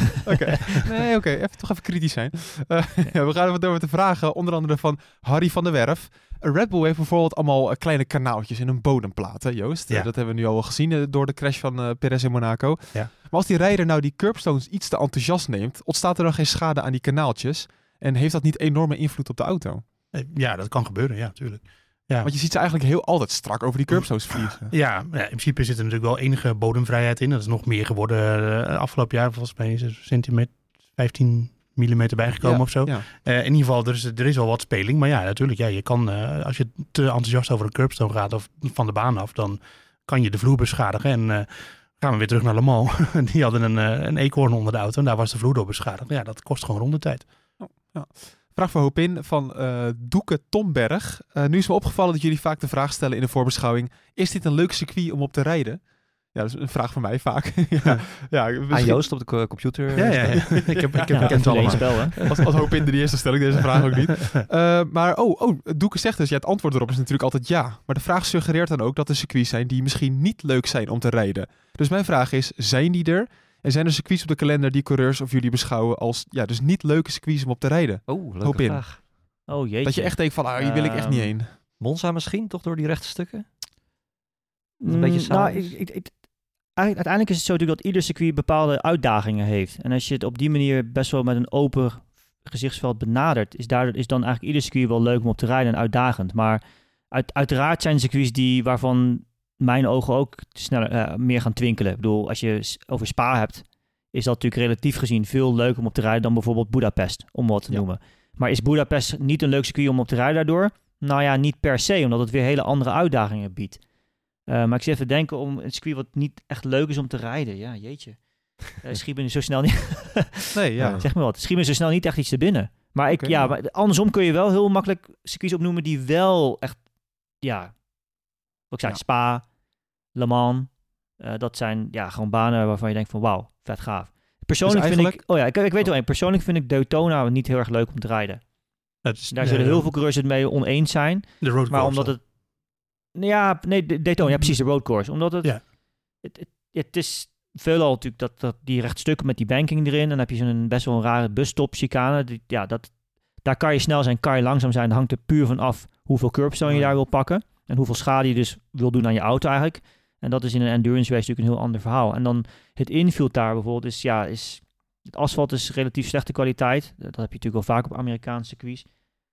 Speaker 2: Oké. Toch even kritisch zijn. We gaan even door met de vragen. Onder andere van Harry van der Werf. Red Bull heeft bijvoorbeeld allemaal kleine kanaaltjes in een bodemplaat, hè, Joost? Ja. Dat hebben we nu al gezien door de crash van Perez in Monaco. Ja. Maar als die rijder nou die curbstones iets te enthousiast neemt, ontstaat er dan geen schade aan die kanaaltjes? En heeft dat niet enorme invloed op de auto?
Speaker 3: Ja, dat kan gebeuren, ja, natuurlijk. Ja.
Speaker 2: Want je ziet ze eigenlijk heel altijd strak over die curbstones vliegen.
Speaker 3: Ja, in principe zit er natuurlijk wel enige bodemvrijheid in. Dat is nog meer geworden afgelopen jaar. Volgens mij is er centimeter 15 millimeter bijgekomen of zo. Ja. In ieder geval, er is wel wat speling. Maar ja, natuurlijk, je kan, als je te enthousiast over een curbstone gaat of van de baan af, dan kan je de vloer beschadigen. En gaan we weer terug naar Le Mans. Die hadden een eekhoorn onder de auto en daar was de vloer door beschadigd. Ja, dat kost gewoon rondetijd.
Speaker 2: Ja. Vraag voor Hoop in van Doeke Tomberg. Nu is me opgevallen dat jullie vaak de vraag stellen in de voorbeschouwing: is dit een leuk circuit om op te rijden? Ja, dat is een vraag van mij vaak.
Speaker 4: Aan Joost op de computer.
Speaker 3: Ja. Ik heb het allemaal.
Speaker 8: Spel, hè?
Speaker 2: Als Hoop in de eerste stel ik deze vraag ook niet. Maar Doeke zegt dus, het antwoord erop is natuurlijk altijd ja. Maar de vraag suggereert dan ook dat er circuits zijn die misschien niet leuk zijn om te rijden. Dus mijn vraag is, zijn die er? En zijn er circuits op de kalender die coureurs of jullie beschouwen als dus niet leuke circuits om op te rijden?
Speaker 4: Oh, leuke vraag.
Speaker 8: Oh jeetje.
Speaker 2: Dat je echt denkt van, hier wil ik echt niet heen.
Speaker 4: Monza misschien, toch door die rechte stukken? Een beetje saai.
Speaker 8: Uiteindelijk is het zo natuurlijk dat ieder circuit bepaalde uitdagingen heeft. En als je het op die manier best wel met een open gezichtsveld benadert, is dan eigenlijk ieder circuit wel leuk om op te rijden en uitdagend. Maar uiteraard zijn circuits waarvan mijn ogen ook sneller meer gaan twinkelen. Ik bedoel, als je over Spa hebt, is dat natuurlijk relatief gezien veel leuker om op te rijden dan bijvoorbeeld Budapest, om wat te noemen. Maar is Budapest niet een leuk circuit om op te rijden daardoor? Nou ja, niet per se, omdat het weer hele andere uitdagingen biedt. Maar ik zit even denken om een circuit wat niet echt leuk is om te rijden. Ja, jeetje. Schiet me zo snel niet...
Speaker 2: Nee, ja.
Speaker 8: Zeg maar wat. Schiet me zo snel niet echt iets te binnen. Maar maar andersom kun je wel heel makkelijk circuits opnoemen die wel echt... Ja, wat ik zei, Spa, Le Mans. Dat zijn gewoon banen waarvan je denkt van wauw, vet gaaf. Persoonlijk
Speaker 2: dus
Speaker 8: vind ik... Oh ja, ik weet wel één. Persoonlijk vind ik Daytona niet heel erg leuk om te rijden. Daar zullen heel veel coureurs het mee oneens zijn.
Speaker 3: De road course.
Speaker 8: Maar omdat het... Daytona, ja precies, de road course. Omdat het...
Speaker 3: Ja.
Speaker 8: Het is veelal natuurlijk dat die rechtstukken met die banking erin. En dan heb je zo'n best wel een rare busstop chicane. Daar kan je snel zijn, kan je langzaam zijn. Dat hangt er puur van af hoeveel curbstone je daar wil pakken. En hoeveel schade je dus wil doen aan je auto eigenlijk. En dat is in een endurance race natuurlijk een heel ander verhaal. En dan het infield daar bijvoorbeeld is het asfalt is relatief slechte kwaliteit. Dat heb je natuurlijk wel vaak op Amerikaanse circuits.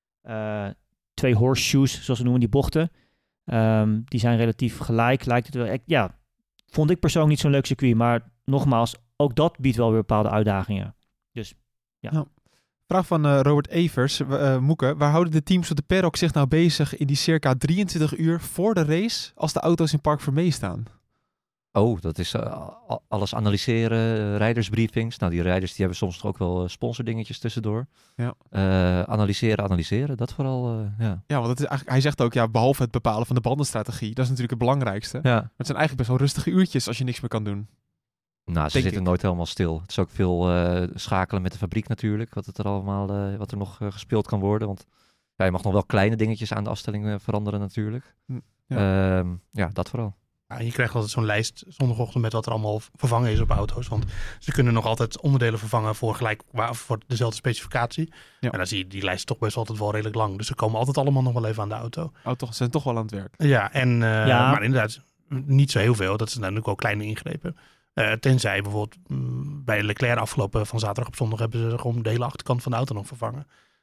Speaker 8: 2 horseshoes, zoals we noemen die bochten. Die zijn relatief gelijk, lijkt het wel. Vond ik persoonlijk niet zo'n leuk circuit. Maar nogmaals, ook dat biedt wel weer bepaalde uitdagingen. Dus, ja.
Speaker 2: Nou, vraag van Robert Evers. Moeke, waar houden de teams op de paddock zich nou bezig in die circa 23 uur voor de race als de auto's in Park Vermeer staan?
Speaker 4: Oh, dat is alles analyseren, rijdersbriefings. Nou, die rijders die hebben soms toch ook wel sponsordingetjes tussendoor.
Speaker 2: Ja.
Speaker 4: Analyseren, dat vooral, ja.
Speaker 2: Ja, want het is eigenlijk, hij zegt ook, behalve het bepalen van de bandenstrategie, dat is natuurlijk het belangrijkste.
Speaker 4: Ja.
Speaker 2: Maar het zijn eigenlijk best wel rustige uurtjes als je niks meer kan doen.
Speaker 4: Nou, ze zitten nooit helemaal stil. Het is ook veel schakelen met de fabriek natuurlijk, wat er nog gespeeld kan worden. Want je mag nog wel kleine dingetjes aan de afstelling veranderen natuurlijk. Ja, dat vooral.
Speaker 3: Ja, je krijgt altijd zo'n lijst zondagochtend met wat er allemaal vervangen is op auto's. Want ze kunnen nog altijd onderdelen vervangen voor dezelfde specificatie. Ja. En dan zie je die lijst toch best altijd wel redelijk lang. Dus ze komen altijd allemaal nog wel even aan de auto.
Speaker 2: Ze zijn toch wel aan het werk.
Speaker 3: Ja, maar inderdaad niet zo heel veel. Dat zijn natuurlijk ook kleine ingrepen. Tenzij bijvoorbeeld bij Leclerc afgelopen van zaterdag op zondag hebben ze gewoon de hele achterkant van de auto nog vervangen.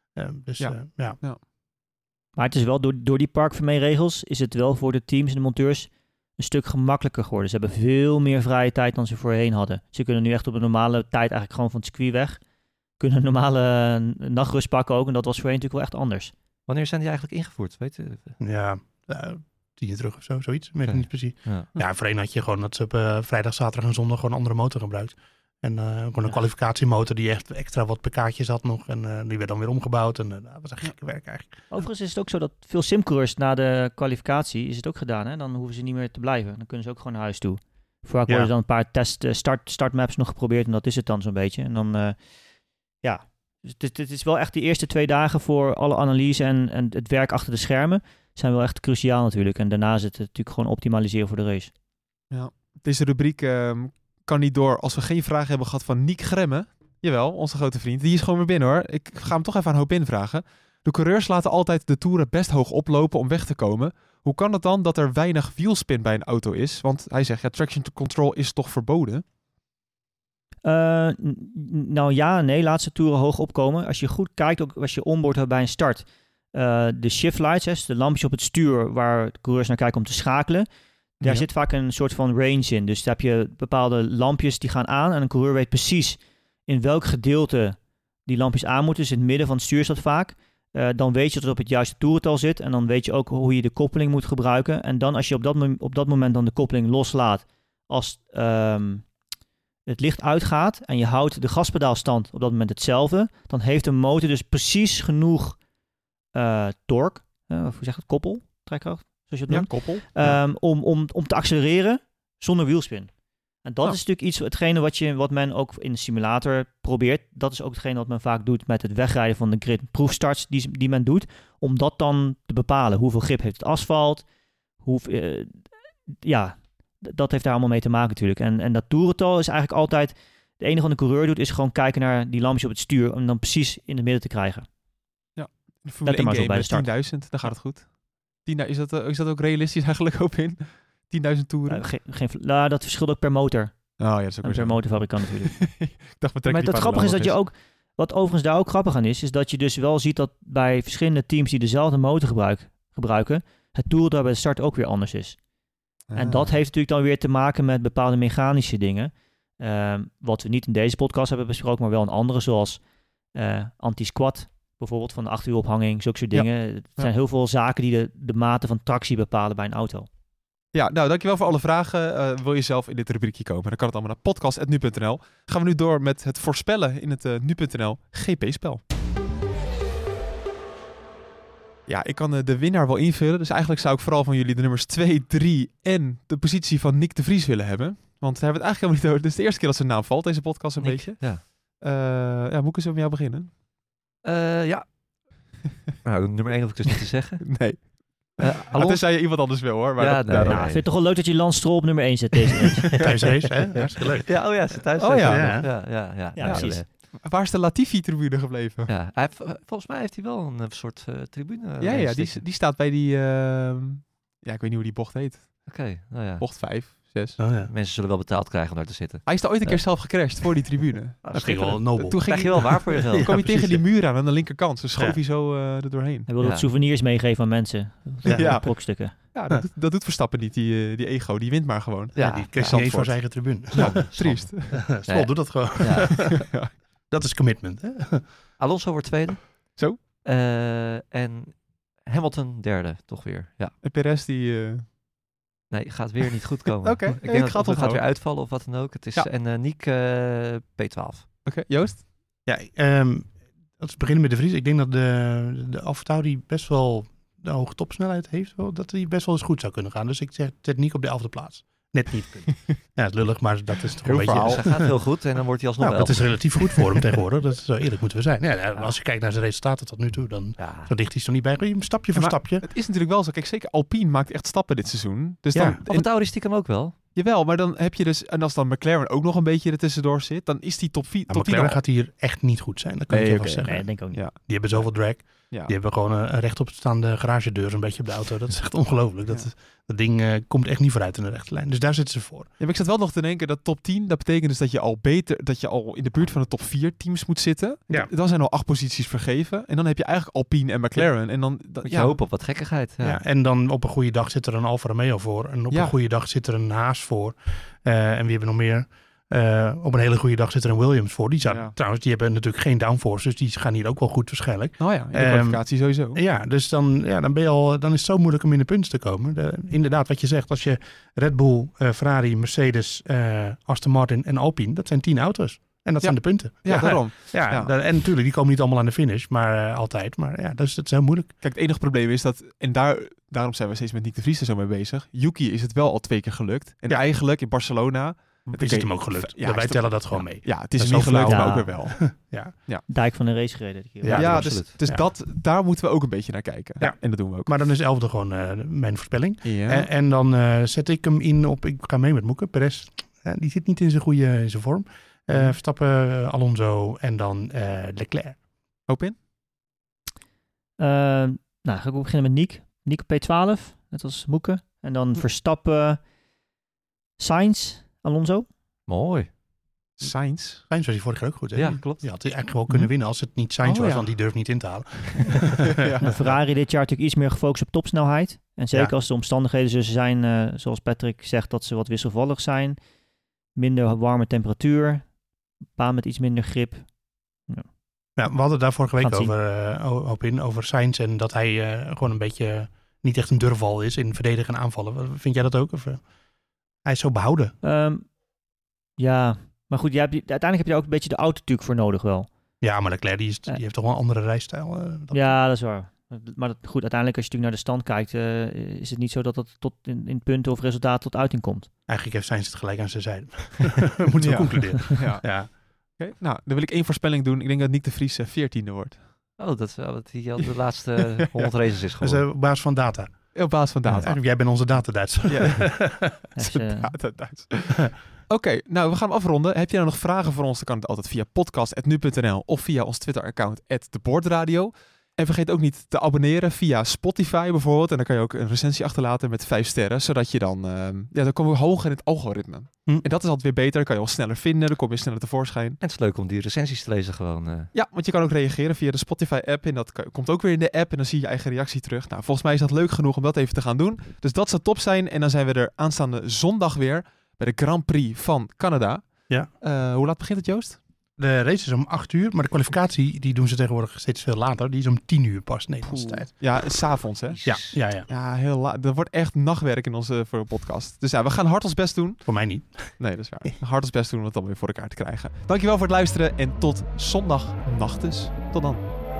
Speaker 3: Ja.
Speaker 8: Maar het is wel door die Park Vermeer regels is het wel voor de teams en de monteurs een stuk gemakkelijker geworden. Ze hebben veel meer vrije tijd dan ze voorheen hadden. Ze kunnen nu echt op een normale tijd eigenlijk gewoon van het circuit weg. Kunnen een normale nachtrust pakken ook. En dat was voorheen natuurlijk wel echt anders.
Speaker 4: Wanneer zijn die eigenlijk ingevoerd? Weet je?
Speaker 3: Ja, 10 jaar terug of zo, zoiets. Weet ik niet precies. Ja, voorheen had je gewoon dat ze op vrijdag, zaterdag en zondag gewoon een andere motor gebruikt. En gewoon een kwalificatiemotor die echt extra wat pk'tjes had nog. En die werd dan weer omgebouwd. En dat was echt gekke werk eigenlijk.
Speaker 8: Overigens is het ook zo dat veel simcoureurs na de kwalificatie is het ook gedaan. Hè? Dan hoeven ze niet meer te blijven. Dan kunnen ze ook gewoon naar huis toe. Vaak worden dan een paar startmaps nog geprobeerd. En dat is het dan zo'n beetje. En dan, het is wel echt die eerste 2 dagen voor alle analyse en het werk achter de schermen. Zijn wel echt cruciaal natuurlijk. En daarna is het natuurlijk gewoon optimaliseren voor de race.
Speaker 2: Ja, deze rubriek kan niet door als we geen vragen hebben gehad van Niek Gremme. Jawel, onze grote vriend. Die is gewoon weer binnen hoor. Ik ga hem toch even aan Hoop vragen. De coureurs laten altijd de toeren best hoog oplopen om weg te komen. Hoe kan het dan dat er weinig wielspin bij een auto is? Want hij zegt, traction control is toch verboden?
Speaker 8: Laat ze toeren hoog opkomen. Als je goed kijkt, ook als je onboard hebt bij een start. De shift lights, de lampjes op het stuur waar de coureurs naar kijken om te schakelen. Daar zit vaak een soort van range in. Dus daar heb je bepaalde lampjes die gaan aan. En een coureur weet precies in welk gedeelte die lampjes aan moeten. Dus in het midden van het stuur is dat vaak. Dan weet je dat het op het juiste toerental zit. En dan weet je ook hoe je de koppeling moet gebruiken. En dan als je op dat moment dan de koppeling loslaat. Als het licht uitgaat en je houdt de gaspedaalstand op dat moment hetzelfde. Dan heeft de motor dus precies genoeg torque. Hoe zeg je het? Koppel? Trekkracht? Zoals je het noemt.
Speaker 2: Koppel.
Speaker 8: Om te accelereren zonder wielspin. En dat is natuurlijk hetgene wat men ook in de simulator probeert. Dat is ook hetgene wat men vaak doet met het wegrijden van de grid proefstarts die men doet. Om dat dan te bepalen. Hoeveel grip heeft het asfalt? Dat heeft daar allemaal mee te maken natuurlijk. En dat toerental is eigenlijk altijd... Het enige wat een coureur doet is gewoon kijken naar die lampjes op het stuur. Om dan precies in het midden te krijgen.
Speaker 2: Ja, de Formule 1 game bij 10.000, dan gaat het goed. Is dat ook realistisch eigenlijk op in? 10.000 toeren?
Speaker 8: Dat verschilt ook per motor.
Speaker 2: Oh ja, dat is ook
Speaker 8: per motorfabrikant natuurlijk.
Speaker 2: Ik dacht,
Speaker 8: maar het grappige is dat je ook... Wat overigens daar ook grappig aan is dat je dus wel ziet dat bij verschillende teams die dezelfde motor gebruiken, het toerental bij de start ook weer anders is. En dat heeft natuurlijk dan weer te maken met bepaalde mechanische dingen. Wat we niet in deze podcast hebben besproken, maar wel in andere, zoals anti-squat bijvoorbeeld van de achterwielophanging, zulke soort dingen. Het zijn heel veel zaken die de mate van tractie bepalen bij een auto.
Speaker 2: Ja, nou, dankjewel voor alle vragen. Wil je zelf in dit rubriekje komen? Dan kan het allemaal naar podcast@nu.nl. Gaan we nu door met het voorspellen in het nu.nl GP-spel. Ja, ik kan de winnaar wel invullen. Dus eigenlijk zou ik vooral van jullie de nummers 2, 3 en de positie van Nick de Vries willen hebben. Want daar hebben we het eigenlijk helemaal niet over. Dit is de eerste keer dat zijn naam valt, deze podcast een
Speaker 4: Nick,
Speaker 2: beetje.
Speaker 4: Ja.
Speaker 2: Moeke, zullen we met jou beginnen?
Speaker 4: Ja. Nou, nummer 1 hoef ik dus niet te zeggen.
Speaker 2: Nee.
Speaker 4: Alonso...
Speaker 2: Tenzij je iemand anders wil, hoor. Maar
Speaker 4: Ja,
Speaker 2: dat,
Speaker 4: nee.
Speaker 8: Ik vind het toch wel leuk dat je Lance Stroll op nummer 1 zet deze race.
Speaker 3: Thuisrace, hè? Hartstikke leuk.
Speaker 4: Ja, ze thuis.
Speaker 2: Oh, ja.
Speaker 8: Ja, precies.
Speaker 2: Waar is de Latifi-tribune gebleven?
Speaker 4: Ja, volgens mij heeft hij wel een soort tribune.
Speaker 2: Ja, die staat bij die... ja, ik weet niet hoe die bocht heet.
Speaker 4: Oké, nou ja.
Speaker 2: Bocht 5, 6.
Speaker 3: Oh, ja.
Speaker 4: Mensen zullen wel betaald krijgen om daar te zitten.
Speaker 2: Hij is er ooit een keer zelf gecrashed voor die tribune.
Speaker 3: Dat ging wel nobel.
Speaker 2: Toen
Speaker 4: Krijg je wel waar voor je geld.
Speaker 2: kwam hij
Speaker 3: precies,
Speaker 2: tegen die muur aan de linkerkant. Zo schoof
Speaker 3: Ja.
Speaker 2: hij zo er doorheen.
Speaker 8: Hij wilde
Speaker 4: Ja.
Speaker 8: wat souvenirs meegeven aan mensen.
Speaker 2: Ja.
Speaker 8: Brokstukken.
Speaker 2: Ja, dat doet Verstappen niet, die ego. Die wint maar gewoon.
Speaker 3: Ja, die kreeg niet eens voor zijn eigen tribune.
Speaker 2: Ja, triest.
Speaker 3: Stroll doet dat gewoon.
Speaker 4: Ja.
Speaker 3: Dat is commitment, hè?
Speaker 4: Alonso wordt tweede.
Speaker 2: Zo.
Speaker 4: En Hamilton derde, toch weer. Ja.
Speaker 2: En Perez die...
Speaker 4: Nee, gaat weer niet goed komen.
Speaker 2: Oké,
Speaker 4: Ik
Speaker 2: ik
Speaker 4: denk
Speaker 2: ga
Speaker 4: dat
Speaker 2: het
Speaker 4: het gaat
Speaker 2: onthouden.
Speaker 4: weer uitvallen of wat dan ook. Het is,
Speaker 2: Ja.
Speaker 4: En Nick P12.
Speaker 2: Oké, Joost?
Speaker 3: Ja, als we beginnen met de Vries. Ik denk dat de AlphaTauri best wel de hoge topsnelheid heeft. Dat hij best wel eens goed zou kunnen gaan. Dus ik zet Nick op de 11e plaats. Net niet. Ja, dat is lullig, maar dat is toch
Speaker 2: Heel
Speaker 3: een beetje...
Speaker 2: verhaal.
Speaker 4: Dus hij gaat heel goed en dan wordt hij alsnog
Speaker 3: Nou, dat is
Speaker 4: elfde.
Speaker 3: relatief goed voor hem tegenwoordig. Dat is, zo eerlijk moeten we zijn. Ja, als je kijkt naar zijn resultaten tot nu toe, dan
Speaker 4: Ja.
Speaker 3: zo dicht is hij er niet bij. Stapje voor
Speaker 2: Maar
Speaker 3: stapje.
Speaker 2: Het is natuurlijk wel zo. Kijk, zeker Alpine maakt echt stappen dit seizoen. Dus
Speaker 3: Ja.
Speaker 2: dan...
Speaker 4: AlphaTauri stiekem ook wel.
Speaker 2: Jawel, maar dan heb je dus... En als dan McLaren ook nog een beetje er tussendoor zit, dan is die top 4...
Speaker 3: Maar McLaren gaat hier echt niet goed zijn. Dat kan ik je wel zeggen.
Speaker 8: Nee, dat denk ik ook niet.
Speaker 2: Ja.
Speaker 3: Die hebben zoveel drag.
Speaker 2: Ja.
Speaker 3: Die hebben gewoon een rechtopstaande garagedeur een beetje op de auto. Dat is echt ongelooflijk. Dat ding komt echt niet vooruit in de rechte lijn. Dus daar zitten ze voor.
Speaker 2: Ja, maar ik zat wel nog te denken dat top 10, dat betekent dus dat je al in de buurt van de top 4 teams moet zitten.
Speaker 3: Ja.
Speaker 2: Dan zijn al 8 posities vergeven. En dan heb je eigenlijk Alpine en McLaren. En dan
Speaker 4: Moet je hopen op wat gekkigheid. Ja.
Speaker 3: Ja, en dan op een goede dag zit er een Alfa Romeo voor. En op een goede dag zit er een Haas voor. En wie hebben nog meer? Op een hele goede dag zit er een Williams voor. Trouwens, die hebben natuurlijk geen downforce. Dus die gaan hier ook wel goed waarschijnlijk.
Speaker 2: Oh ja, in de kwalificatie sowieso.
Speaker 3: Ja, dus dan is het zo moeilijk om in de punten te komen. Inderdaad, wat je zegt. Als je Red Bull, Ferrari, Mercedes, Aston Martin en Alpine. Dat zijn 10 auto's. En dat zijn de punten.
Speaker 2: Ja, daarom.
Speaker 3: En natuurlijk, die komen niet allemaal aan de finish. Maar altijd. Maar ja, dus dat is heel moeilijk.
Speaker 2: Kijk, het enige probleem is dat... En daarom zijn we steeds met Nick de Vries er zo mee bezig. Yuki is het wel al 2 keer gelukt. En eigenlijk in Barcelona...
Speaker 3: Is het hem ook gelukt?
Speaker 2: Ja,
Speaker 3: wij tellen dat gewoon mee.
Speaker 2: Ja, het is
Speaker 3: Dat
Speaker 2: hem niet gelukt,
Speaker 3: flauw.
Speaker 2: maar ook weer wel.
Speaker 3: Ja.
Speaker 8: Dijk van de race gereden.
Speaker 2: Daar moeten we ook een beetje naar kijken.
Speaker 3: Ja.
Speaker 2: En dat doen we ook.
Speaker 3: Maar dan is 11e gewoon mijn voorspelling.
Speaker 2: Ja.
Speaker 3: En dan zet ik hem in op... Ik ga mee met Moeke. Perez, die zit niet in zijn vorm. Verstappen, Alonso en dan Leclerc.
Speaker 2: Hoop in?
Speaker 8: Ga ik ook beginnen met Nick. Nick op P12, net als Moeke. En dan Verstappen, Sainz, Alonso.
Speaker 4: Mooi.
Speaker 2: Sainz
Speaker 3: was hij vorig jaar ook goed. Hè?
Speaker 4: Ja, klopt.
Speaker 3: Die had hij eigenlijk wel kunnen winnen als het niet Sainz was, want die durft niet in te halen.
Speaker 8: De Ferrari dit jaar natuurlijk iets meer gefocust op topsnelheid. En zeker als de omstandigheden zo zijn, zoals Patrick zegt, dat ze wat wisselvallig zijn. Minder warme temperatuur. Baan met iets minder grip.
Speaker 3: Ja, we hadden het daar vorige week over Sainz en dat hij gewoon een beetje niet echt een durfval is in verdedigen en aanvallen. Vind jij dat ook? Of, hij is zo behouden.
Speaker 8: Ja, maar goed, uiteindelijk heb je ook een beetje de auto natuurlijk voor nodig wel.
Speaker 3: Ja, maar Leclerc die heeft toch wel een andere rijstijl.
Speaker 8: Dat is waar. Maar goed, uiteindelijk als je natuurlijk naar de stand kijkt, is het niet zo dat het tot in punten of resultaat tot uiting komt.
Speaker 3: Eigenlijk heeft Sainz het gelijk aan zijn zijde. Moeten we concluderen. Ja.
Speaker 2: Okay, nou, dan wil ik 1 voorspelling doen. Ik denk dat Nick de Vries 14e wordt.
Speaker 4: Oh, dat is wat hij al de laatste 100 races is geworden.
Speaker 3: Dat is op basis van data.
Speaker 2: Op basis van data.
Speaker 3: Jij bent onze data-Duitser.
Speaker 2: Data-Duits. Oké, nou we gaan afronden. Heb je nou nog vragen voor ons? Dan kan het altijd via podcast@nu.nl of via ons Twitter-account @deboardradio. En vergeet ook niet te abonneren via Spotify bijvoorbeeld. En dan kan je ook een recensie achterlaten met 5 sterren. Zodat je dan komen we hoger in het algoritme. En dat is altijd weer beter. Dan kan je ons sneller vinden. Dan kom je sneller tevoorschijn. En
Speaker 4: het is leuk om die recensies te lezen gewoon.
Speaker 2: Ja, want je kan ook reageren via de Spotify-app. En dat komt ook weer in de app. En dan zie je je eigen reactie terug. Nou, volgens mij is dat leuk genoeg om dat even te gaan doen. Dus dat zou top zijn. En dan zijn we er aanstaande zondag weer bij de Grand Prix van Canada.
Speaker 3: Ja.
Speaker 2: Hoe laat begint het, Joost?
Speaker 3: De race is om 8 uur, maar de kwalificatie die doen ze tegenwoordig steeds veel later. Die is om 10 uur pas, Nederlandse tijd.
Speaker 2: Ja, 's avonds, hè?
Speaker 3: Ja.
Speaker 2: Ja, heel laat. Dat wordt echt nachtwerk in onze voor de podcast. Dus ja, we gaan hard ons best doen.
Speaker 3: Voor mij niet.
Speaker 2: Nee, dat is waar. Hard ons best doen om het dan weer voor elkaar te krijgen. Dankjewel voor het luisteren en tot zondagnacht dus. Tot dan.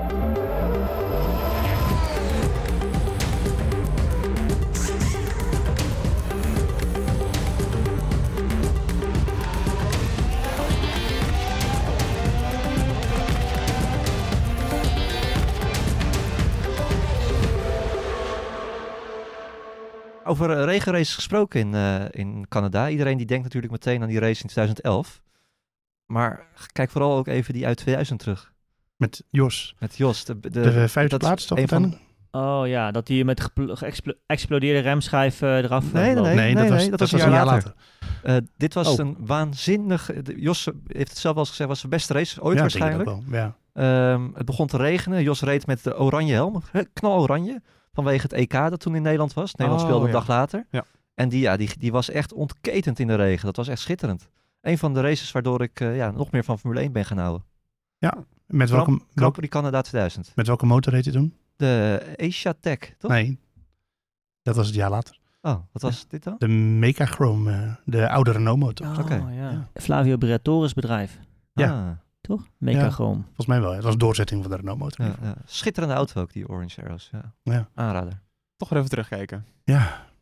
Speaker 4: Over regenraces gesproken in Canada. Iedereen die denkt natuurlijk meteen aan die race in 2011. Maar kijk vooral ook even die uit 2000 terug.
Speaker 3: Met Jos.
Speaker 4: Met Jos.
Speaker 3: De vijfde plaats toch?
Speaker 8: Oh ja, dat hij met geëxplodeerde remschijf eraf...
Speaker 4: Nee, dat was een jaar later. Dit was
Speaker 8: Oh.
Speaker 4: een waanzinnig... Jos heeft het zelf wel eens gezegd, was zijn beste race ooit waarschijnlijk.
Speaker 3: Denk ik ook wel, ja.
Speaker 4: Het begon te regenen. Jos reed met de oranje helm, knaloranje. Vanwege het EK dat toen in Nederland was. Nederland speelde een dag later.
Speaker 2: Ja.
Speaker 4: En die was echt ontketend in de regen. Dat was echt schitterend. Een van de races waardoor ik nog meer van Formule 1 ben gaan houden.
Speaker 3: Ja, met welke
Speaker 4: Grand Prix Canada 2000.
Speaker 3: Met welke motor reed hij toen?
Speaker 4: De Asia Tech, toch?
Speaker 3: Nee, dat was het jaar later.
Speaker 4: Oh, wat was dit dan?
Speaker 3: De Mecachrome, de oude Renault motor.
Speaker 8: Oh,
Speaker 4: Oké.
Speaker 8: ja. Flavio Briatore's bedrijf,
Speaker 3: Ja.
Speaker 4: Ah,
Speaker 8: toch? Mecachrome.
Speaker 3: Volgens mij wel. Het was doorzetting van de Renault motor.
Speaker 4: ja. Schitterende auto ook, die Orange Arrows. Ja.
Speaker 3: Ja.
Speaker 4: Aanrader.
Speaker 2: Toch weer even terugkijken.
Speaker 3: Ja.